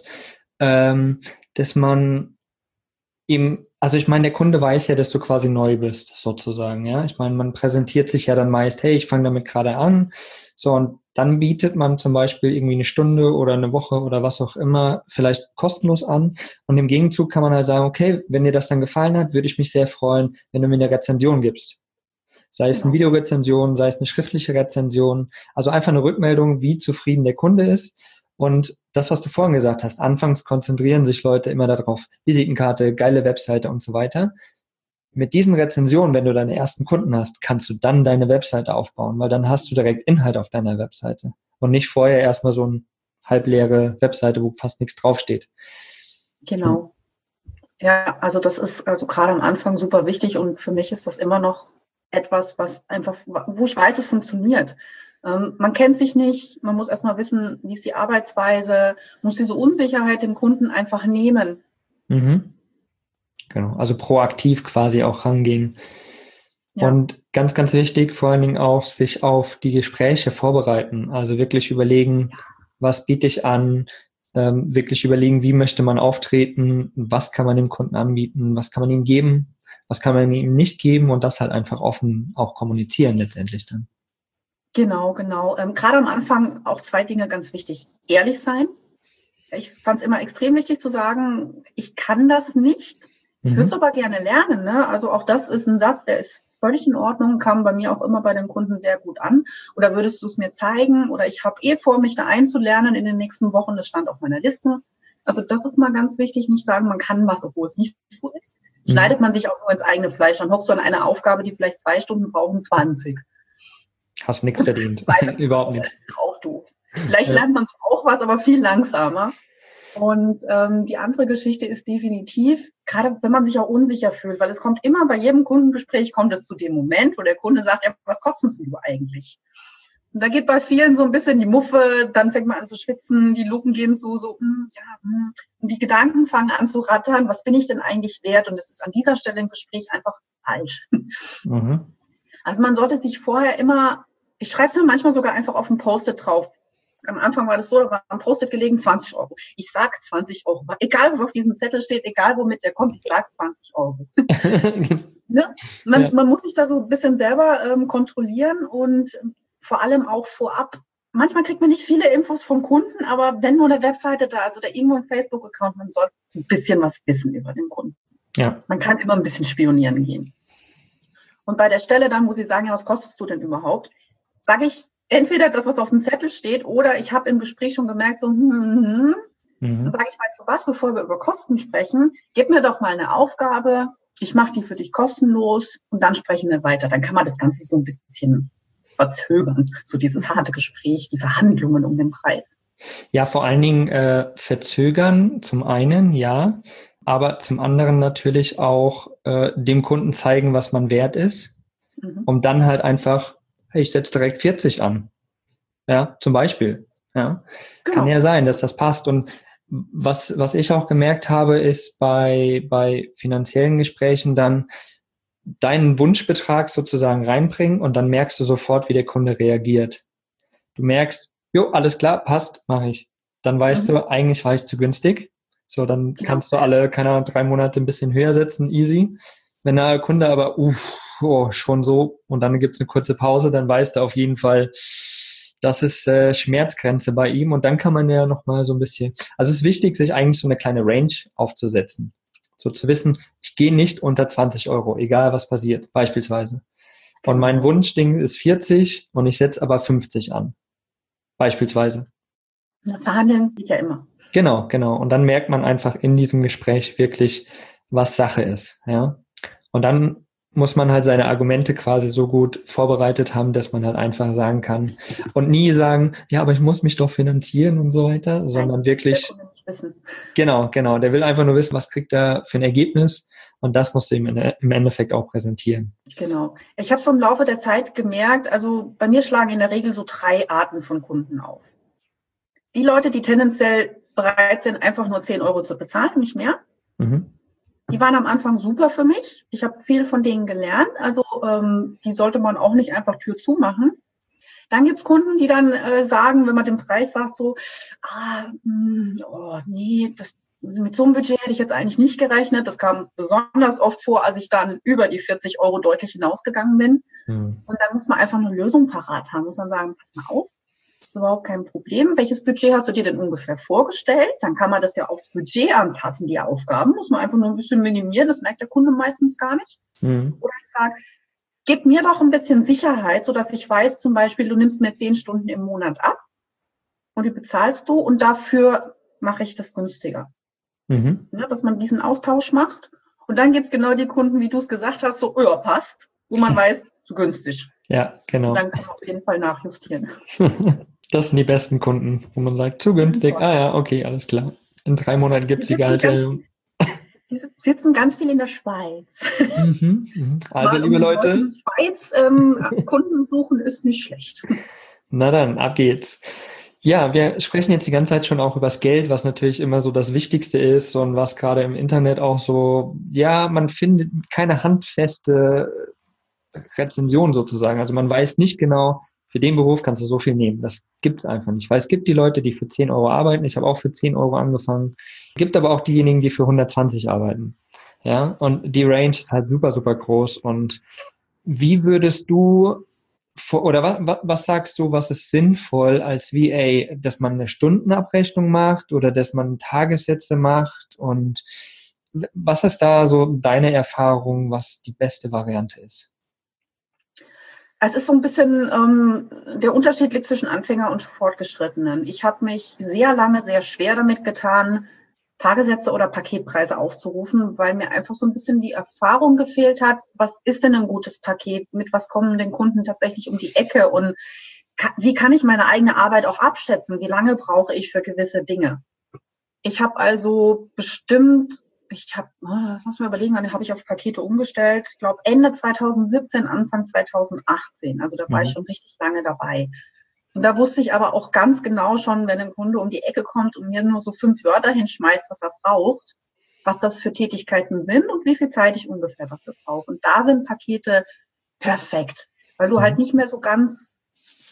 dass man ihm, also ich meine, der Kunde weiß ja, dass du quasi neu bist, sozusagen, ja. Ich meine, man präsentiert sich ja dann meist, hey, ich fange damit gerade an, so, und dann bietet man zum Beispiel irgendwie eine Stunde oder eine Woche oder was auch immer vielleicht kostenlos an und im Gegenzug kann man halt sagen, okay, wenn dir das dann gefallen hat, würde ich mich sehr freuen, wenn du mir eine Rezension gibst. Sei es eine Videorezension, sei es eine schriftliche Rezension, also einfach eine Rückmeldung, wie zufrieden der Kunde ist. Und das, was du vorhin gesagt hast, anfangs konzentrieren sich Leute immer darauf, Visitenkarte, geile Webseite und so weiter. Mit diesen Rezensionen, wenn du deine ersten Kunden hast, kannst du dann deine Webseite aufbauen, weil dann hast du direkt Inhalt auf deiner Webseite und nicht vorher erstmal so eine halbleere Webseite, wo fast nichts draufsteht. Genau. Ja, also das ist also gerade am Anfang super wichtig und für mich ist das immer noch etwas, was einfach, wo ich weiß, es funktioniert. Man kennt sich nicht, man muss erstmal wissen, wie ist die Arbeitsweise, muss diese Unsicherheit dem Kunden einfach nehmen. Genau, also proaktiv quasi auch rangehen. Ja. Und ganz, ganz wichtig, vor allen Dingen auch sich auf die Gespräche vorbereiten. Also wirklich überlegen, was biete ich an, wirklich überlegen, wie möchte man auftreten, was kann man dem Kunden anbieten, was kann man ihm geben, was kann man ihm nicht geben und das halt einfach offen auch kommunizieren letztendlich dann. Genau. Gerade am Anfang auch 2 Dinge ganz wichtig. Ehrlich sein. Ich fand es immer extrem wichtig zu sagen, ich kann das nicht. Ich würde es aber gerne lernen. Ne? Also auch das ist ein Satz, der ist völlig in Ordnung, kam bei mir auch immer bei den Kunden sehr gut an. Oder würdest du es mir zeigen? Oder ich habe vor, mich da einzulernen in den nächsten Wochen. Das stand auf meiner Liste. Also das ist mal ganz wichtig, nicht sagen, man kann was, obwohl es nicht so ist. Schneidet man sich auch nur ins eigene Fleisch. Dann hockst du an einer Aufgabe, die vielleicht 2 Stunden brauchen, 20. Hast nichts verdient. Überhaupt nichts. Das ist auch doof. Vielleicht lernt man auch was, aber viel langsamer. Und die andere Geschichte ist definitiv, gerade wenn man sich auch unsicher fühlt, weil es kommt immer bei jedem Kundengespräch, kommt es zu dem Moment, wo der Kunde sagt, ja, was kostest du eigentlich? Und da geht bei vielen so ein bisschen die Muffe, dann fängt man an zu schwitzen, die Luken gehen zu, und die Gedanken fangen an zu rattern, was bin ich denn eigentlich wert? Und es ist an dieser Stelle im Gespräch einfach falsch. Also man sollte sich vorher immer, ich schreibe es mir manchmal sogar einfach auf ein Post-it drauf, am Anfang war das so, da war ein Post-it gelegen, 20 Euro. Ich sag 20 Euro. Egal, was auf diesem Zettel steht, egal, womit der kommt, ich sag 20 Euro. Ne? Man muss sich da so ein bisschen selber kontrollieren und vor allem auch vorab. Manchmal kriegt man nicht viele Infos vom Kunden, aber wenn nur eine Webseite da ist oder irgendwo ein Facebook-Account, man sollte ein bisschen was wissen über den Kunden. Ja. Man kann immer ein bisschen spionieren gehen. Und bei der Stelle dann muss ich sagen, ja, was kostest du denn überhaupt? Sage ich entweder das, was auf dem Zettel steht, oder ich habe im Gespräch schon gemerkt, so, dann sage ich, weißt du was, bevor wir über Kosten sprechen, gib mir doch mal eine Aufgabe, ich mache die für dich kostenlos und dann sprechen wir weiter. Dann kann man das Ganze so ein bisschen verzögern, so dieses harte Gespräch, die Verhandlungen um den Preis. Ja, vor allen Dingen verzögern zum einen, ja, aber zum anderen natürlich auch dem Kunden zeigen, was man wert ist, um dann halt einfach, hey, ich setze direkt 40 an. Ja, zum Beispiel. Ja, genau. Kann ja sein, dass das passt. Und was ich auch gemerkt habe, ist bei finanziellen Gesprächen dann deinen Wunschbetrag sozusagen reinbringen und dann merkst du sofort, wie der Kunde reagiert. Du merkst, jo, alles klar, passt, mache ich. Dann weißt du, eigentlich war ich zu günstig. So, dann kannst du alle, keine Ahnung, 3 Monate ein bisschen höher setzen, easy. Wenn der Kunde aber, schon so, und dann gibt's eine kurze Pause, dann weißt du auf jeden Fall, das ist Schmerzgrenze bei ihm. Und dann kann man ja nochmal so ein bisschen, also es ist wichtig, sich eigentlich so eine kleine Range aufzusetzen. So zu wissen, ich gehe nicht unter 20 Euro, egal was passiert, beispielsweise. Und mein Wunschding ist 40 und ich setze aber 50 an, beispielsweise. Na, verhandeln geht ja immer. Genau. Und dann merkt man einfach in diesem Gespräch wirklich, was Sache ist. Ja. Und dann muss man halt seine Argumente quasi so gut vorbereitet haben, dass man halt einfach sagen kann und nie sagen, ja, aber ich muss mich doch finanzieren und so weiter, sondern wirklich, genau, der will einfach nur wissen, was kriegt er für ein Ergebnis und das musst du ihm im Endeffekt auch präsentieren. Genau. Ich habe so im Laufe der Zeit gemerkt, also bei mir schlagen in der Regel so 3 Arten von Kunden auf. Die Leute, die tendenziell bereit sind, einfach nur 10 Euro zu bezahlen, nicht mehr. Die waren am Anfang super für mich. Ich habe viel von denen gelernt. Also die sollte man auch nicht einfach Tür zumachen. Dann gibt's Kunden, die dann sagen, wenn man den Preis sagt, so, nee, mit so einem Budget hätte ich jetzt eigentlich nicht gerechnet. Das kam besonders oft vor, als ich dann über die 40 Euro deutlich hinausgegangen bin. Und dann muss man einfach eine Lösung parat haben. Muss man sagen, pass mal auf. Das ist überhaupt kein Problem. Welches Budget hast du dir denn ungefähr vorgestellt? Dann kann man das ja aufs Budget anpassen, die Aufgaben. Muss man einfach nur ein bisschen minimieren. Das merkt der Kunde meistens gar nicht. Oder ich sage, gib mir doch ein bisschen Sicherheit, sodass ich weiß, zum Beispiel, du nimmst mir 10 Stunden im Monat ab und die bezahlst du und dafür mache ich das günstiger. Ja, dass man diesen Austausch macht. Und dann gibt's genau die Kunden, wie du es gesagt hast, so, passt, wo man weiß, zu günstig. Ja, genau. Und dann kann man auf jeden Fall nachjustieren. Das sind die besten Kunden, wo man sagt, zu günstig. Ja, okay, alles klar. In 3 Monaten gibt's die Gehaltserhöhung. Die sitzen ganz viel in der Schweiz. Also, liebe Leute. In der Schweiz Kunden suchen ist nicht schlecht. Na dann, ab geht's. Ja, wir sprechen jetzt die ganze Zeit schon auch über das Geld, was natürlich immer so das Wichtigste ist und was gerade im Internet auch so, ja, man findet keine handfeste Rezension sozusagen. Also man weiß nicht genau, für den Beruf kannst du so viel nehmen. Das gibt's einfach nicht. Weil es gibt die Leute, die für 10 Euro arbeiten. Ich habe auch für 10 Euro angefangen. Es gibt aber auch diejenigen, die für 120 arbeiten. Ja, und die Range ist halt super, super groß. Und wie würdest du, oder was sagst du, was ist sinnvoll als VA, dass man eine Stundenabrechnung macht oder dass man Tagessätze macht? Und was ist da so deine Erfahrung, was die beste Variante ist? Es ist so ein bisschen, der Unterschied liegt zwischen Anfänger und Fortgeschrittenen. Ich habe mich sehr lange sehr schwer damit getan, Tagessätze oder Paketpreise aufzurufen, weil mir einfach so ein bisschen die Erfahrung gefehlt hat, was ist denn ein gutes Paket, mit was kommen den Kunden tatsächlich um die Ecke und wie kann ich meine eigene Arbeit auch abschätzen, wie lange brauche ich für gewisse Dinge. Ich habe also bestimmt, lass mal überlegen, wann habe ich auf Pakete umgestellt? Ich glaube Ende 2017, Anfang 2018. Also da war ich schon richtig lange dabei. Und da wusste ich aber auch ganz genau schon, wenn ein Kunde um die Ecke kommt und mir nur so 5 Wörter hinschmeißt, was er braucht, was das für Tätigkeiten sind und wie viel Zeit ich ungefähr dafür brauche. Und da sind Pakete perfekt, weil du halt nicht mehr so ganz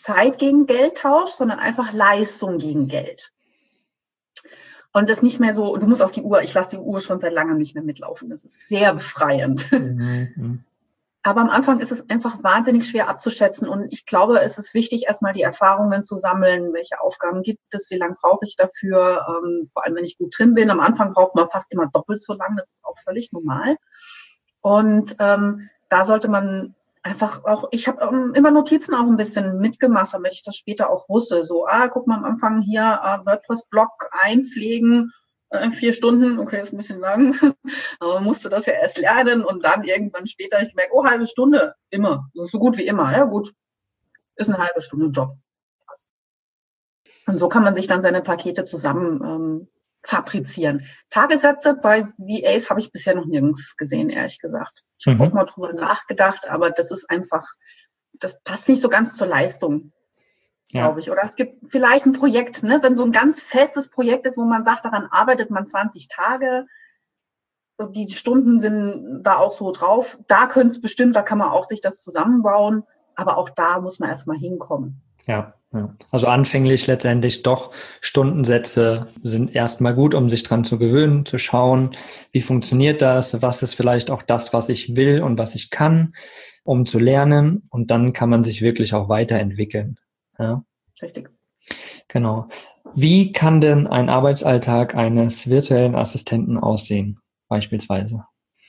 Zeit gegen Geld tauscht, sondern einfach Leistung gegen Geld. Und das nicht mehr so, du musst auf die Uhr, ich lasse die Uhr schon seit langem nicht mehr mitlaufen. Das ist sehr befreiend. Mhm. Aber am Anfang ist es einfach wahnsinnig schwer abzuschätzen. Und ich glaube, es ist wichtig, erstmal die Erfahrungen zu sammeln. Welche Aufgaben gibt es? Wie lange brauche ich dafür? Vor allem, wenn ich gut drin bin. Am Anfang braucht man fast immer doppelt so lang. Das ist auch völlig normal. Und da sollte man einfach auch, ich habe immer Notizen auch ein bisschen mitgemacht, damit ich das später auch wusste. So, guck mal am Anfang hier, WordPress-Blog einpflegen, 4 Stunden, okay, ist ein bisschen lang, aber man musste das ja erst lernen und dann irgendwann später, ich gemerkt, halbe Stunde, immer, so gut wie immer, ja gut, ist eine halbe Stunde Job. Und so kann man sich dann seine Pakete zusammen fabrizieren. Tagessätze bei VAs habe ich bisher noch nirgends gesehen, ehrlich gesagt. Ich habe auch mal drüber nachgedacht, aber das ist einfach, das passt nicht so ganz zur Leistung, glaube ich. Oder es gibt vielleicht ein Projekt, ne, wenn so ein ganz festes Projekt ist, wo man sagt, daran arbeitet man 20 Tage, die Stunden sind da auch so drauf, da könnte es bestimmt, da kann man auch sich das zusammenbauen, aber auch da muss man erstmal hinkommen. Ja. Also anfänglich letztendlich doch Stundensätze sind erstmal gut, um sich dran zu gewöhnen, zu schauen, wie funktioniert das, was ist vielleicht auch das, was ich will und was ich kann, um zu lernen, und dann kann man sich wirklich auch weiterentwickeln. Ja. Richtig. Genau. Wie kann denn ein Arbeitsalltag eines virtuellen Assistenten aussehen, beispielsweise?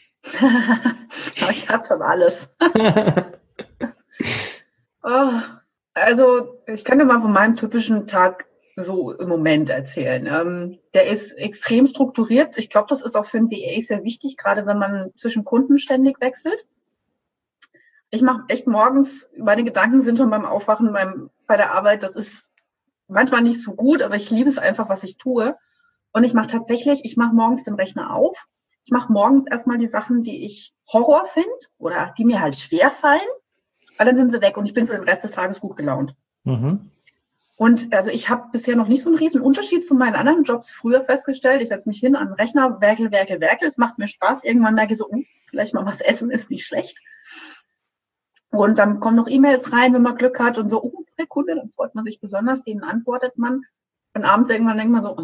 Ich hatte schon alles. Also, ich kann dir mal von meinem typischen Tag so im Moment erzählen. Der ist extrem strukturiert. Ich glaube, das ist auch für einen VA sehr wichtig, gerade wenn man zwischen Kunden ständig wechselt. Ich mache echt morgens, meine Gedanken sind schon beim Aufwachen bei der Arbeit. Das ist manchmal nicht so gut, aber ich liebe es einfach, was ich tue. Und ich mache morgens den Rechner auf. Ich mache morgens erstmal die Sachen, die ich Horror finde oder die mir halt schwer fallen. Weil dann sind sie weg und ich bin für den Rest des Tages gut gelaunt. Mhm. Und also ich habe bisher noch nicht so einen riesen Unterschied zu meinen anderen Jobs früher festgestellt. Ich setze mich hin an den Rechner, werkel. Es macht mir Spaß. Irgendwann merke ich so, vielleicht mal was essen ist nicht schlecht. Und dann kommen noch E-Mails rein, wenn man Glück hat und so, der Kunde, dann freut man sich besonders, denen antwortet man. Und abends irgendwann denkt man so,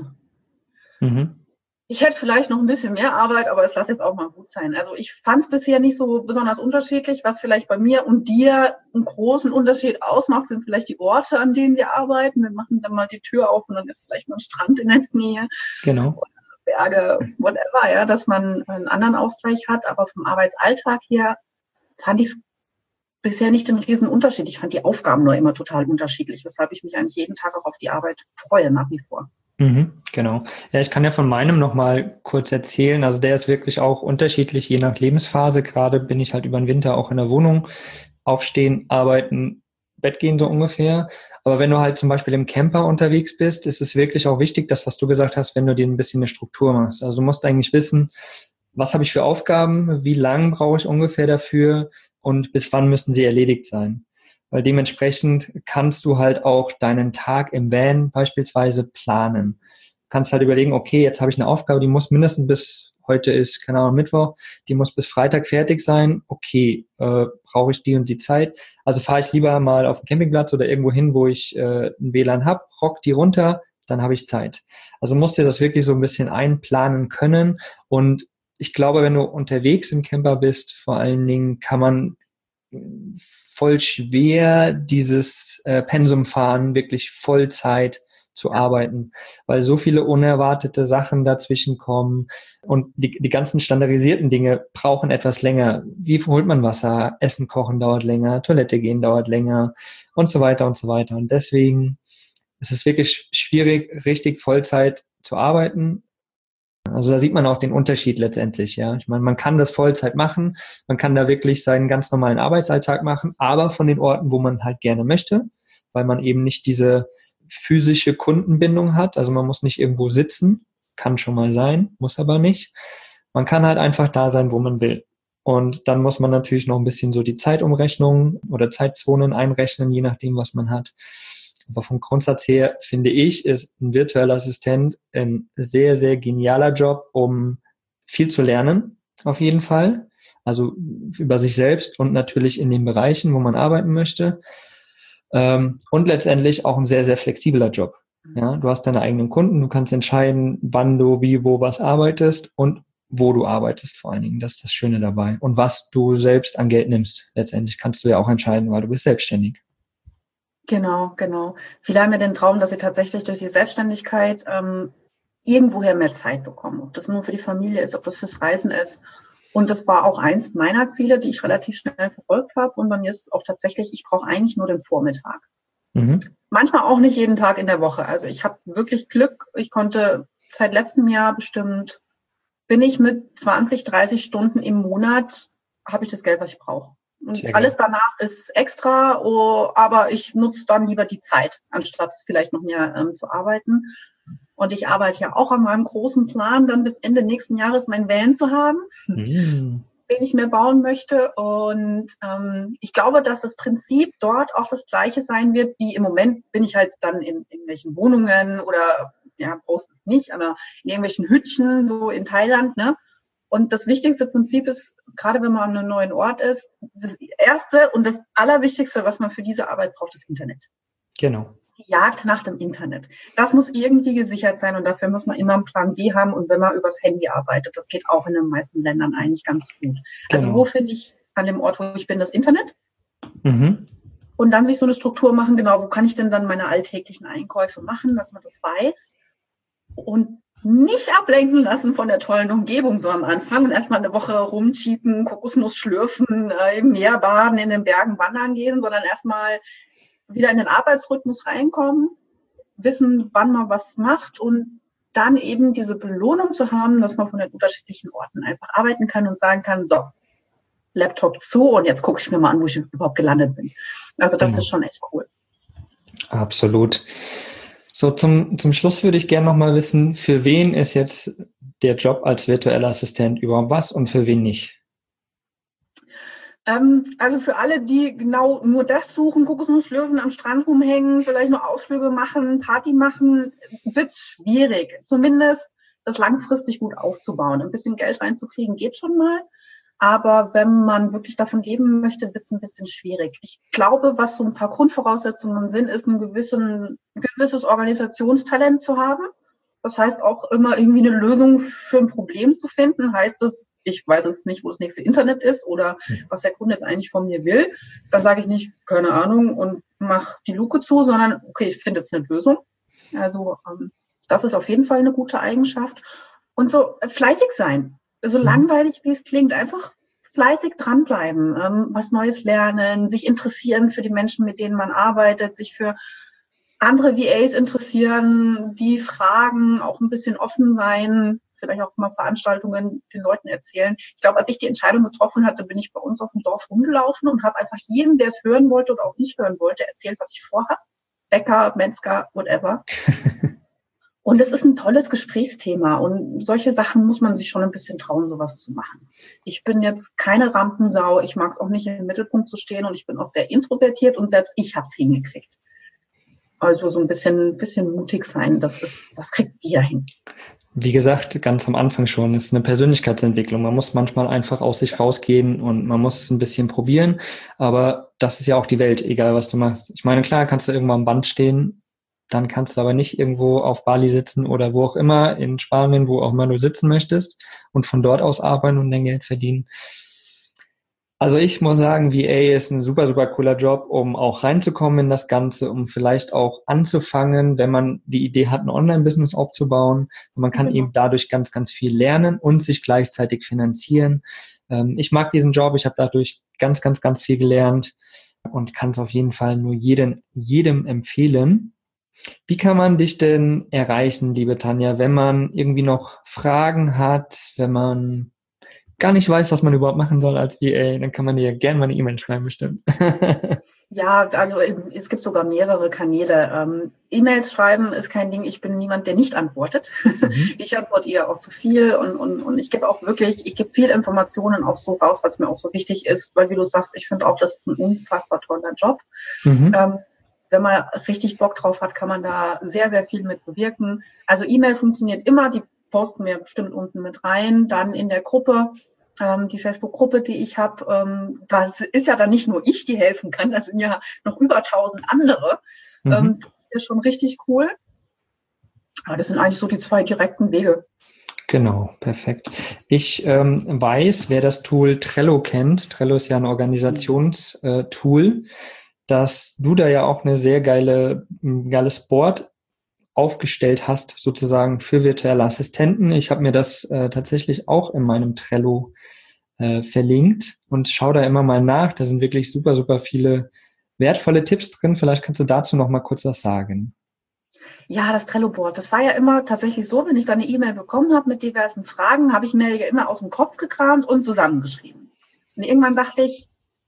ich hätte vielleicht noch ein bisschen mehr Arbeit, aber es lasse jetzt auch mal gut sein. Also ich fand es bisher nicht so besonders unterschiedlich. Was vielleicht bei mir und dir einen großen Unterschied ausmacht, sind vielleicht die Orte, an denen wir arbeiten. Wir machen dann mal die Tür auf und dann ist vielleicht mal ein Strand in der Nähe. Genau. Oder Berge, whatever, ja, dass man einen anderen Ausgleich hat. Aber vom Arbeitsalltag her fand ich es bisher nicht den riesen Unterschied. Ich fand die Aufgaben nur immer total unterschiedlich, weshalb ich mich eigentlich jeden Tag auch auf die Arbeit freue, nach wie vor. Genau. Ja, ich kann ja von meinem nochmal kurz erzählen. Also der ist wirklich auch unterschiedlich, je nach Lebensphase. Gerade bin ich halt über den Winter auch in der Wohnung. Aufstehen, arbeiten, Bett gehen so ungefähr. Aber wenn du halt zum Beispiel im Camper unterwegs bist, ist es wirklich auch wichtig, das, was du gesagt hast, wenn du dir ein bisschen eine Struktur machst. Also du musst eigentlich wissen, was habe ich für Aufgaben, wie lang brauche ich ungefähr dafür und bis wann müssen sie erledigt sein. Weil dementsprechend kannst du halt auch deinen Tag im Van beispielsweise planen. Du kannst halt überlegen, okay, jetzt habe ich eine Aufgabe, die muss mindestens bis, heute ist, keine Ahnung, Mittwoch, die muss bis Freitag fertig sein. Okay, brauche ich die und die Zeit? Also fahre ich lieber mal auf den Campingplatz oder irgendwo hin, wo ich ein WLAN habe, rock die runter, dann habe ich Zeit. Also musst du das wirklich so ein bisschen einplanen können. Und ich glaube, wenn du unterwegs im Camper bist, vor allen Dingen kann man voll schwer dieses Pensum fahren, wirklich Vollzeit zu arbeiten, weil so viele unerwartete Sachen dazwischen kommen und die ganzen standardisierten Dinge brauchen etwas länger. Wie holt man Wasser? Essen kochen dauert länger, Toilette gehen dauert länger und so weiter und so weiter. Und deswegen ist es wirklich schwierig, richtig Vollzeit zu arbeiten. Also da sieht man auch den Unterschied letztendlich, ja. Ich meine, man kann das Vollzeit machen, man kann da wirklich seinen ganz normalen Arbeitsalltag machen, aber von den Orten, wo man halt gerne möchte, weil man eben nicht diese physische Kundenbindung hat. Also man muss nicht irgendwo sitzen, kann schon mal sein, muss aber nicht. Man kann halt einfach da sein, wo man will. Und dann muss man natürlich noch ein bisschen so die Zeitumrechnung oder Zeitzonen einrechnen, je nachdem, was man hat. Aber vom Grundsatz her, finde ich, ist ein virtueller Assistent ein sehr, sehr genialer Job, um viel zu lernen, auf jeden Fall. Also über sich selbst und natürlich in den Bereichen, wo man arbeiten möchte. Und letztendlich auch ein sehr, sehr flexibler Job. Ja, du hast deine eigenen Kunden, du kannst entscheiden, wann du wie, wo, was arbeitest und wo du arbeitest vor allen Dingen. Das ist das Schöne dabei. Und was du selbst an Geld nimmst. Letztendlich kannst du ja auch entscheiden, weil du bist selbstständig. Genau, genau. Viele haben ja den Traum, dass sie tatsächlich durch die Selbstständigkeit irgendwoher mehr Zeit bekommen. Ob das nur für die Familie ist, ob das fürs Reisen ist. Und das war auch eins meiner Ziele, die ich relativ schnell verfolgt habe. Und bei mir ist es auch tatsächlich, ich brauche eigentlich nur den Vormittag. Manchmal auch nicht jeden Tag in der Woche. Also ich habe wirklich Glück. Ich konnte seit letztem Jahr bestimmt, bin ich mit 20, 30 Stunden im Monat, habe ich das Geld, was ich brauche. Und alles danach ist extra, aber ich nutze dann lieber die Zeit, anstatt vielleicht noch mehr zu arbeiten. Und ich arbeite ja auch an meinem großen Plan, dann bis Ende nächsten Jahres mein Van zu haben. Den ich mir bauen möchte. Und ich glaube, dass das Prinzip dort auch das gleiche sein wird, wie im Moment bin ich halt dann in irgendwelchen Wohnungen oder, ja, Post nicht, aber in irgendwelchen Hütchen, so in Thailand, ne? Und das wichtigste Prinzip ist, gerade wenn man an einem neuen Ort ist, das erste und das Allerwichtigste, was man für diese Arbeit braucht, ist Internet. Genau. Die Jagd nach dem Internet. Das muss irgendwie gesichert sein und dafür muss man immer einen Plan B haben und wenn man übers Handy arbeitet, das geht auch in den meisten Ländern eigentlich ganz gut. Also wo finde ich an dem Ort, wo ich bin, das Internet? Und dann sich so eine Struktur machen, genau, wo kann ich denn dann meine alltäglichen Einkäufe machen, dass man das weiß und nicht ablenken lassen von der tollen Umgebung so am Anfang und erstmal eine Woche rumcheaten, Kokosnuss schlürfen, im Meer baden, in den Bergen wandern gehen, sondern erstmal wieder in den Arbeitsrhythmus reinkommen, wissen, wann man was macht und dann eben diese Belohnung zu haben, dass man von den unterschiedlichen Orten einfach arbeiten kann und sagen kann, so, Laptop zu und jetzt gucke ich mir mal an, wo ich überhaupt gelandet bin. Also das ist schon echt cool. Absolut. So, zum Schluss würde ich gerne noch mal wissen, für wen ist jetzt der Job als virtueller Assistent überhaupt was und für wen nicht? Also für alle, die genau nur das suchen, Kokosnuss schlürfen, am Strand rumhängen, vielleicht nur Ausflüge machen, Party machen, wird schwierig. Zumindest das langfristig gut aufzubauen. Ein bisschen Geld reinzukriegen geht schon mal. Aber wenn man wirklich davon leben möchte, wird es ein bisschen schwierig. Ich glaube, was so ein paar Grundvoraussetzungen sind, ist ein gewisses Organisationstalent zu haben. Das heißt auch immer irgendwie eine Lösung für ein Problem zu finden. Heißt es, ich weiß jetzt nicht, wo das nächste Internet ist oder was der Kunde jetzt eigentlich von mir will. Dann sage ich nicht, keine Ahnung und mache die Luke zu, sondern okay, ich finde jetzt eine Lösung. Also das ist auf jeden Fall eine gute Eigenschaft. Und so fleißig sein. So langweilig, wie es klingt, einfach fleißig dranbleiben, was Neues lernen, sich interessieren für die Menschen, mit denen man arbeitet, sich für andere VAs interessieren, die fragen, auch ein bisschen offen sein, vielleicht auch mal Veranstaltungen den Leuten erzählen. Ich glaube, als ich die Entscheidung getroffen hatte, bin ich bei uns auf dem Dorf rumgelaufen und habe einfach jedem, der es hören wollte oder auch nicht hören wollte, erzählt, was ich vorhabe. Bäcker, Metzger, whatever. Und es ist ein tolles Gesprächsthema und solche Sachen muss man sich schon ein bisschen trauen, sowas zu machen. Ich bin jetzt keine Rampensau, ich mag es auch nicht im Mittelpunkt zu stehen und ich bin auch sehr introvertiert und selbst ich habe es hingekriegt. Also so ein bisschen mutig sein, das kriegt jeder hin. Wie gesagt, ganz am Anfang schon, ist eine Persönlichkeitsentwicklung. Man muss manchmal einfach aus sich rausgehen und man muss ein bisschen probieren, aber das ist ja auch die Welt, egal was du machst. Ich meine, klar, kannst du irgendwo am Band stehen, dann kannst du aber nicht irgendwo auf Bali sitzen oder wo auch immer, in Spanien, wo auch immer du sitzen möchtest und von dort aus arbeiten und dein Geld verdienen. Also ich muss sagen, VA ist ein super, super cooler Job, um auch reinzukommen in das Ganze, um vielleicht auch anzufangen, wenn man die Idee hat, ein Online-Business aufzubauen. Und man kann eben dadurch ganz, ganz viel lernen und sich gleichzeitig finanzieren. Ich mag diesen Job, ich habe dadurch ganz, ganz, ganz viel gelernt und kann es auf jeden Fall nur jedem empfehlen. Wie kann man dich denn erreichen, liebe Tanja, wenn man irgendwie noch Fragen hat, wenn man gar nicht weiß, was man überhaupt machen soll als VA, dann kann man dir gerne mal eine E-Mail schreiben, bestimmt. Ja, also es gibt sogar mehrere Kanäle. E-Mails schreiben ist kein Ding. Ich bin niemand, der nicht antwortet. Ich antworte eher auch zu viel und ich gebe auch wirklich, viel Informationen auch so raus, was mir auch so wichtig ist, weil wie du sagst, ich finde auch, das ist ein unfassbar toller Job. Wenn man richtig Bock drauf hat, kann man da sehr, sehr viel mit bewirken. Also E-Mail funktioniert immer, die posten wir bestimmt unten mit rein. Dann in der Gruppe Die Facebook-Gruppe, die ich habe, da ist ja dann nicht nur ich, die helfen kann, da sind ja noch über 1000 andere. Das ist schon richtig cool. Aber das sind eigentlich so die 2 direkten Wege. Genau, perfekt. Ich weiß, wer das Tool Trello kennt. Trello ist ja ein Organisationstool, dass du da ja auch eine sehr geiles Board aufgestellt hast, sozusagen für virtuelle Assistenten. Ich habe mir das tatsächlich auch in meinem Trello verlinkt und schaue da immer mal nach. Da sind wirklich super, super viele wertvolle Tipps drin. Vielleicht kannst du dazu noch mal kurz was sagen. Ja, das Trello-Board, das war ja immer tatsächlich so, wenn ich dann eine E-Mail bekommen habe mit diversen Fragen, habe ich mir ja immer aus dem Kopf gekramt und zusammengeschrieben. Und irgendwann dachte ich,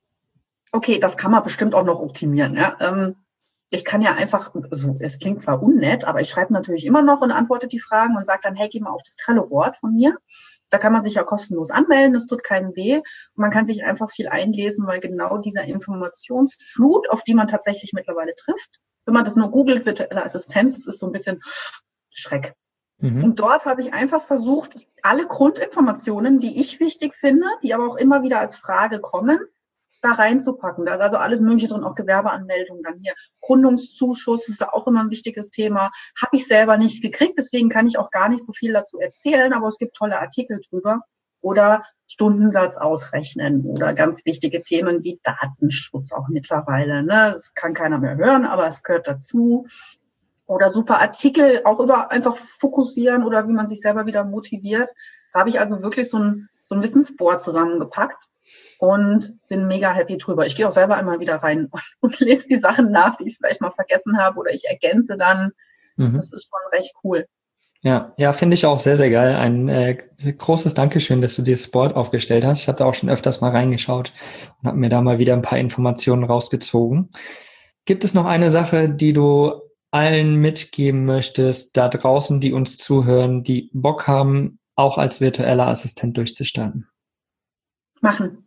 okay, das kann man bestimmt auch noch optimieren. Ja? Ich kann ja einfach, also es klingt zwar unnett, aber ich schreibe natürlich immer noch und antworte die Fragen und sage dann, hey, geh mal auf das Trello-Board von mir. Da kann man sich ja kostenlos anmelden, das tut keinem weh. Und man kann sich einfach viel einlesen, weil genau dieser Informationsflut, auf die man tatsächlich mittlerweile trifft, wenn man das nur googelt, virtuelle Assistenz, das ist so ein bisschen Schreck. Und dort habe ich einfach versucht, alle Grundinformationen, die ich wichtig finde, die aber auch immer wieder als Frage kommen, da reinzupacken. Da ist also alles Mögliche drin, auch Gewerbeanmeldung, dann hier Gründungszuschuss, ist ja auch immer ein wichtiges Thema. Habe ich selber nicht gekriegt, deswegen kann ich auch gar nicht so viel dazu erzählen, aber es gibt tolle Artikel drüber. Oder Stundensatz ausrechnen oder ganz wichtige Themen wie Datenschutz auch mittlerweile. Ne? Das kann keiner mehr hören, aber es gehört dazu. Oder super Artikel auch über einfach fokussieren oder wie man sich selber wieder motiviert. Da habe ich also wirklich so ein Wissensboard zusammengepackt und bin mega happy drüber. Ich gehe auch selber immer wieder rein und lese die Sachen nach, die ich vielleicht mal vergessen habe oder ich ergänze dann. Das ist schon recht cool. Ja, finde ich auch sehr, sehr geil. Ein großes Dankeschön, dass du dieses Board aufgestellt hast. Ich habe da auch schon öfters mal reingeschaut und habe mir da mal wieder ein paar Informationen rausgezogen. Gibt es noch eine Sache, die du allen mitgeben möchtest, da draußen, die uns zuhören, die Bock haben, auch als virtueller Assistent durchzustarten? Machen.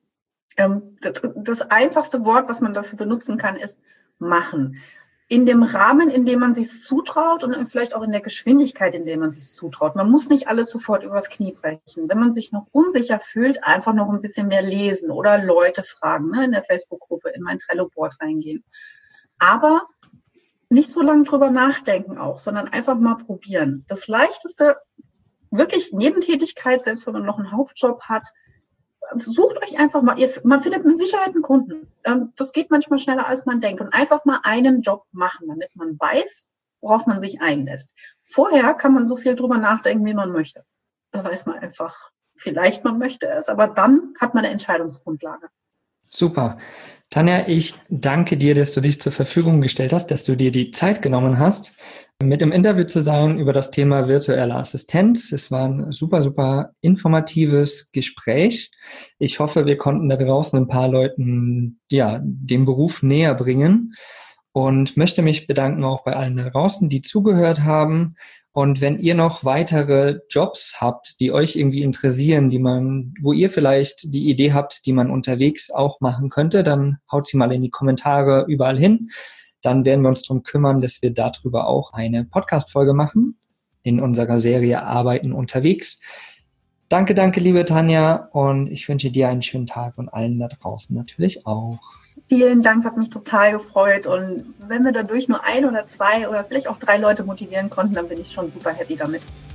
Das einfachste Wort, was man dafür benutzen kann, ist machen. In dem Rahmen, in dem man sich zutraut und vielleicht auch in der Geschwindigkeit, in der man sich zutraut. Man muss nicht alles sofort übers Knie brechen. Wenn man sich noch unsicher fühlt, einfach noch ein bisschen mehr lesen oder Leute fragen, ne, in der Facebook-Gruppe, in mein Trello-Board reingehen. Aber nicht so lange drüber nachdenken auch, sondern einfach mal probieren. Das Leichteste, wirklich Nebentätigkeit, selbst wenn man noch einen Hauptjob hat, sucht euch einfach mal, man findet mit Sicherheit einen Kunden. Das geht manchmal schneller, als man denkt. Und einfach mal einen Job machen, damit man weiß, worauf man sich einlässt. Vorher kann man so viel drüber nachdenken, wie man möchte. Da weiß man einfach, vielleicht man möchte es, aber dann hat man eine Entscheidungsgrundlage. Super. Tanja, ich danke dir, dass du dich zur Verfügung gestellt hast, dass du dir die Zeit genommen hast, mit im Interview zu sein über das Thema virtuelle Assistenz. Es war ein super, super informatives Gespräch. Ich hoffe, wir konnten da draußen ein paar Leuten den Beruf näher bringen und möchte mich bedanken auch bei allen da draußen, die zugehört haben. Und wenn ihr noch weitere Jobs habt, die euch irgendwie interessieren, wo ihr vielleicht die Idee habt, die man unterwegs auch machen könnte, dann haut sie mal in die Kommentare überall hin. Dann werden wir uns darum kümmern, dass wir darüber auch eine Podcast-Folge machen in unserer Serie Arbeiten unterwegs. Danke, liebe Tanja, und ich wünsche dir einen schönen Tag und allen da draußen natürlich auch. Vielen Dank, es hat mich total gefreut. Und wenn wir dadurch nur 1 oder 2 oder vielleicht auch 3 Leute motivieren konnten, dann bin ich schon super happy damit.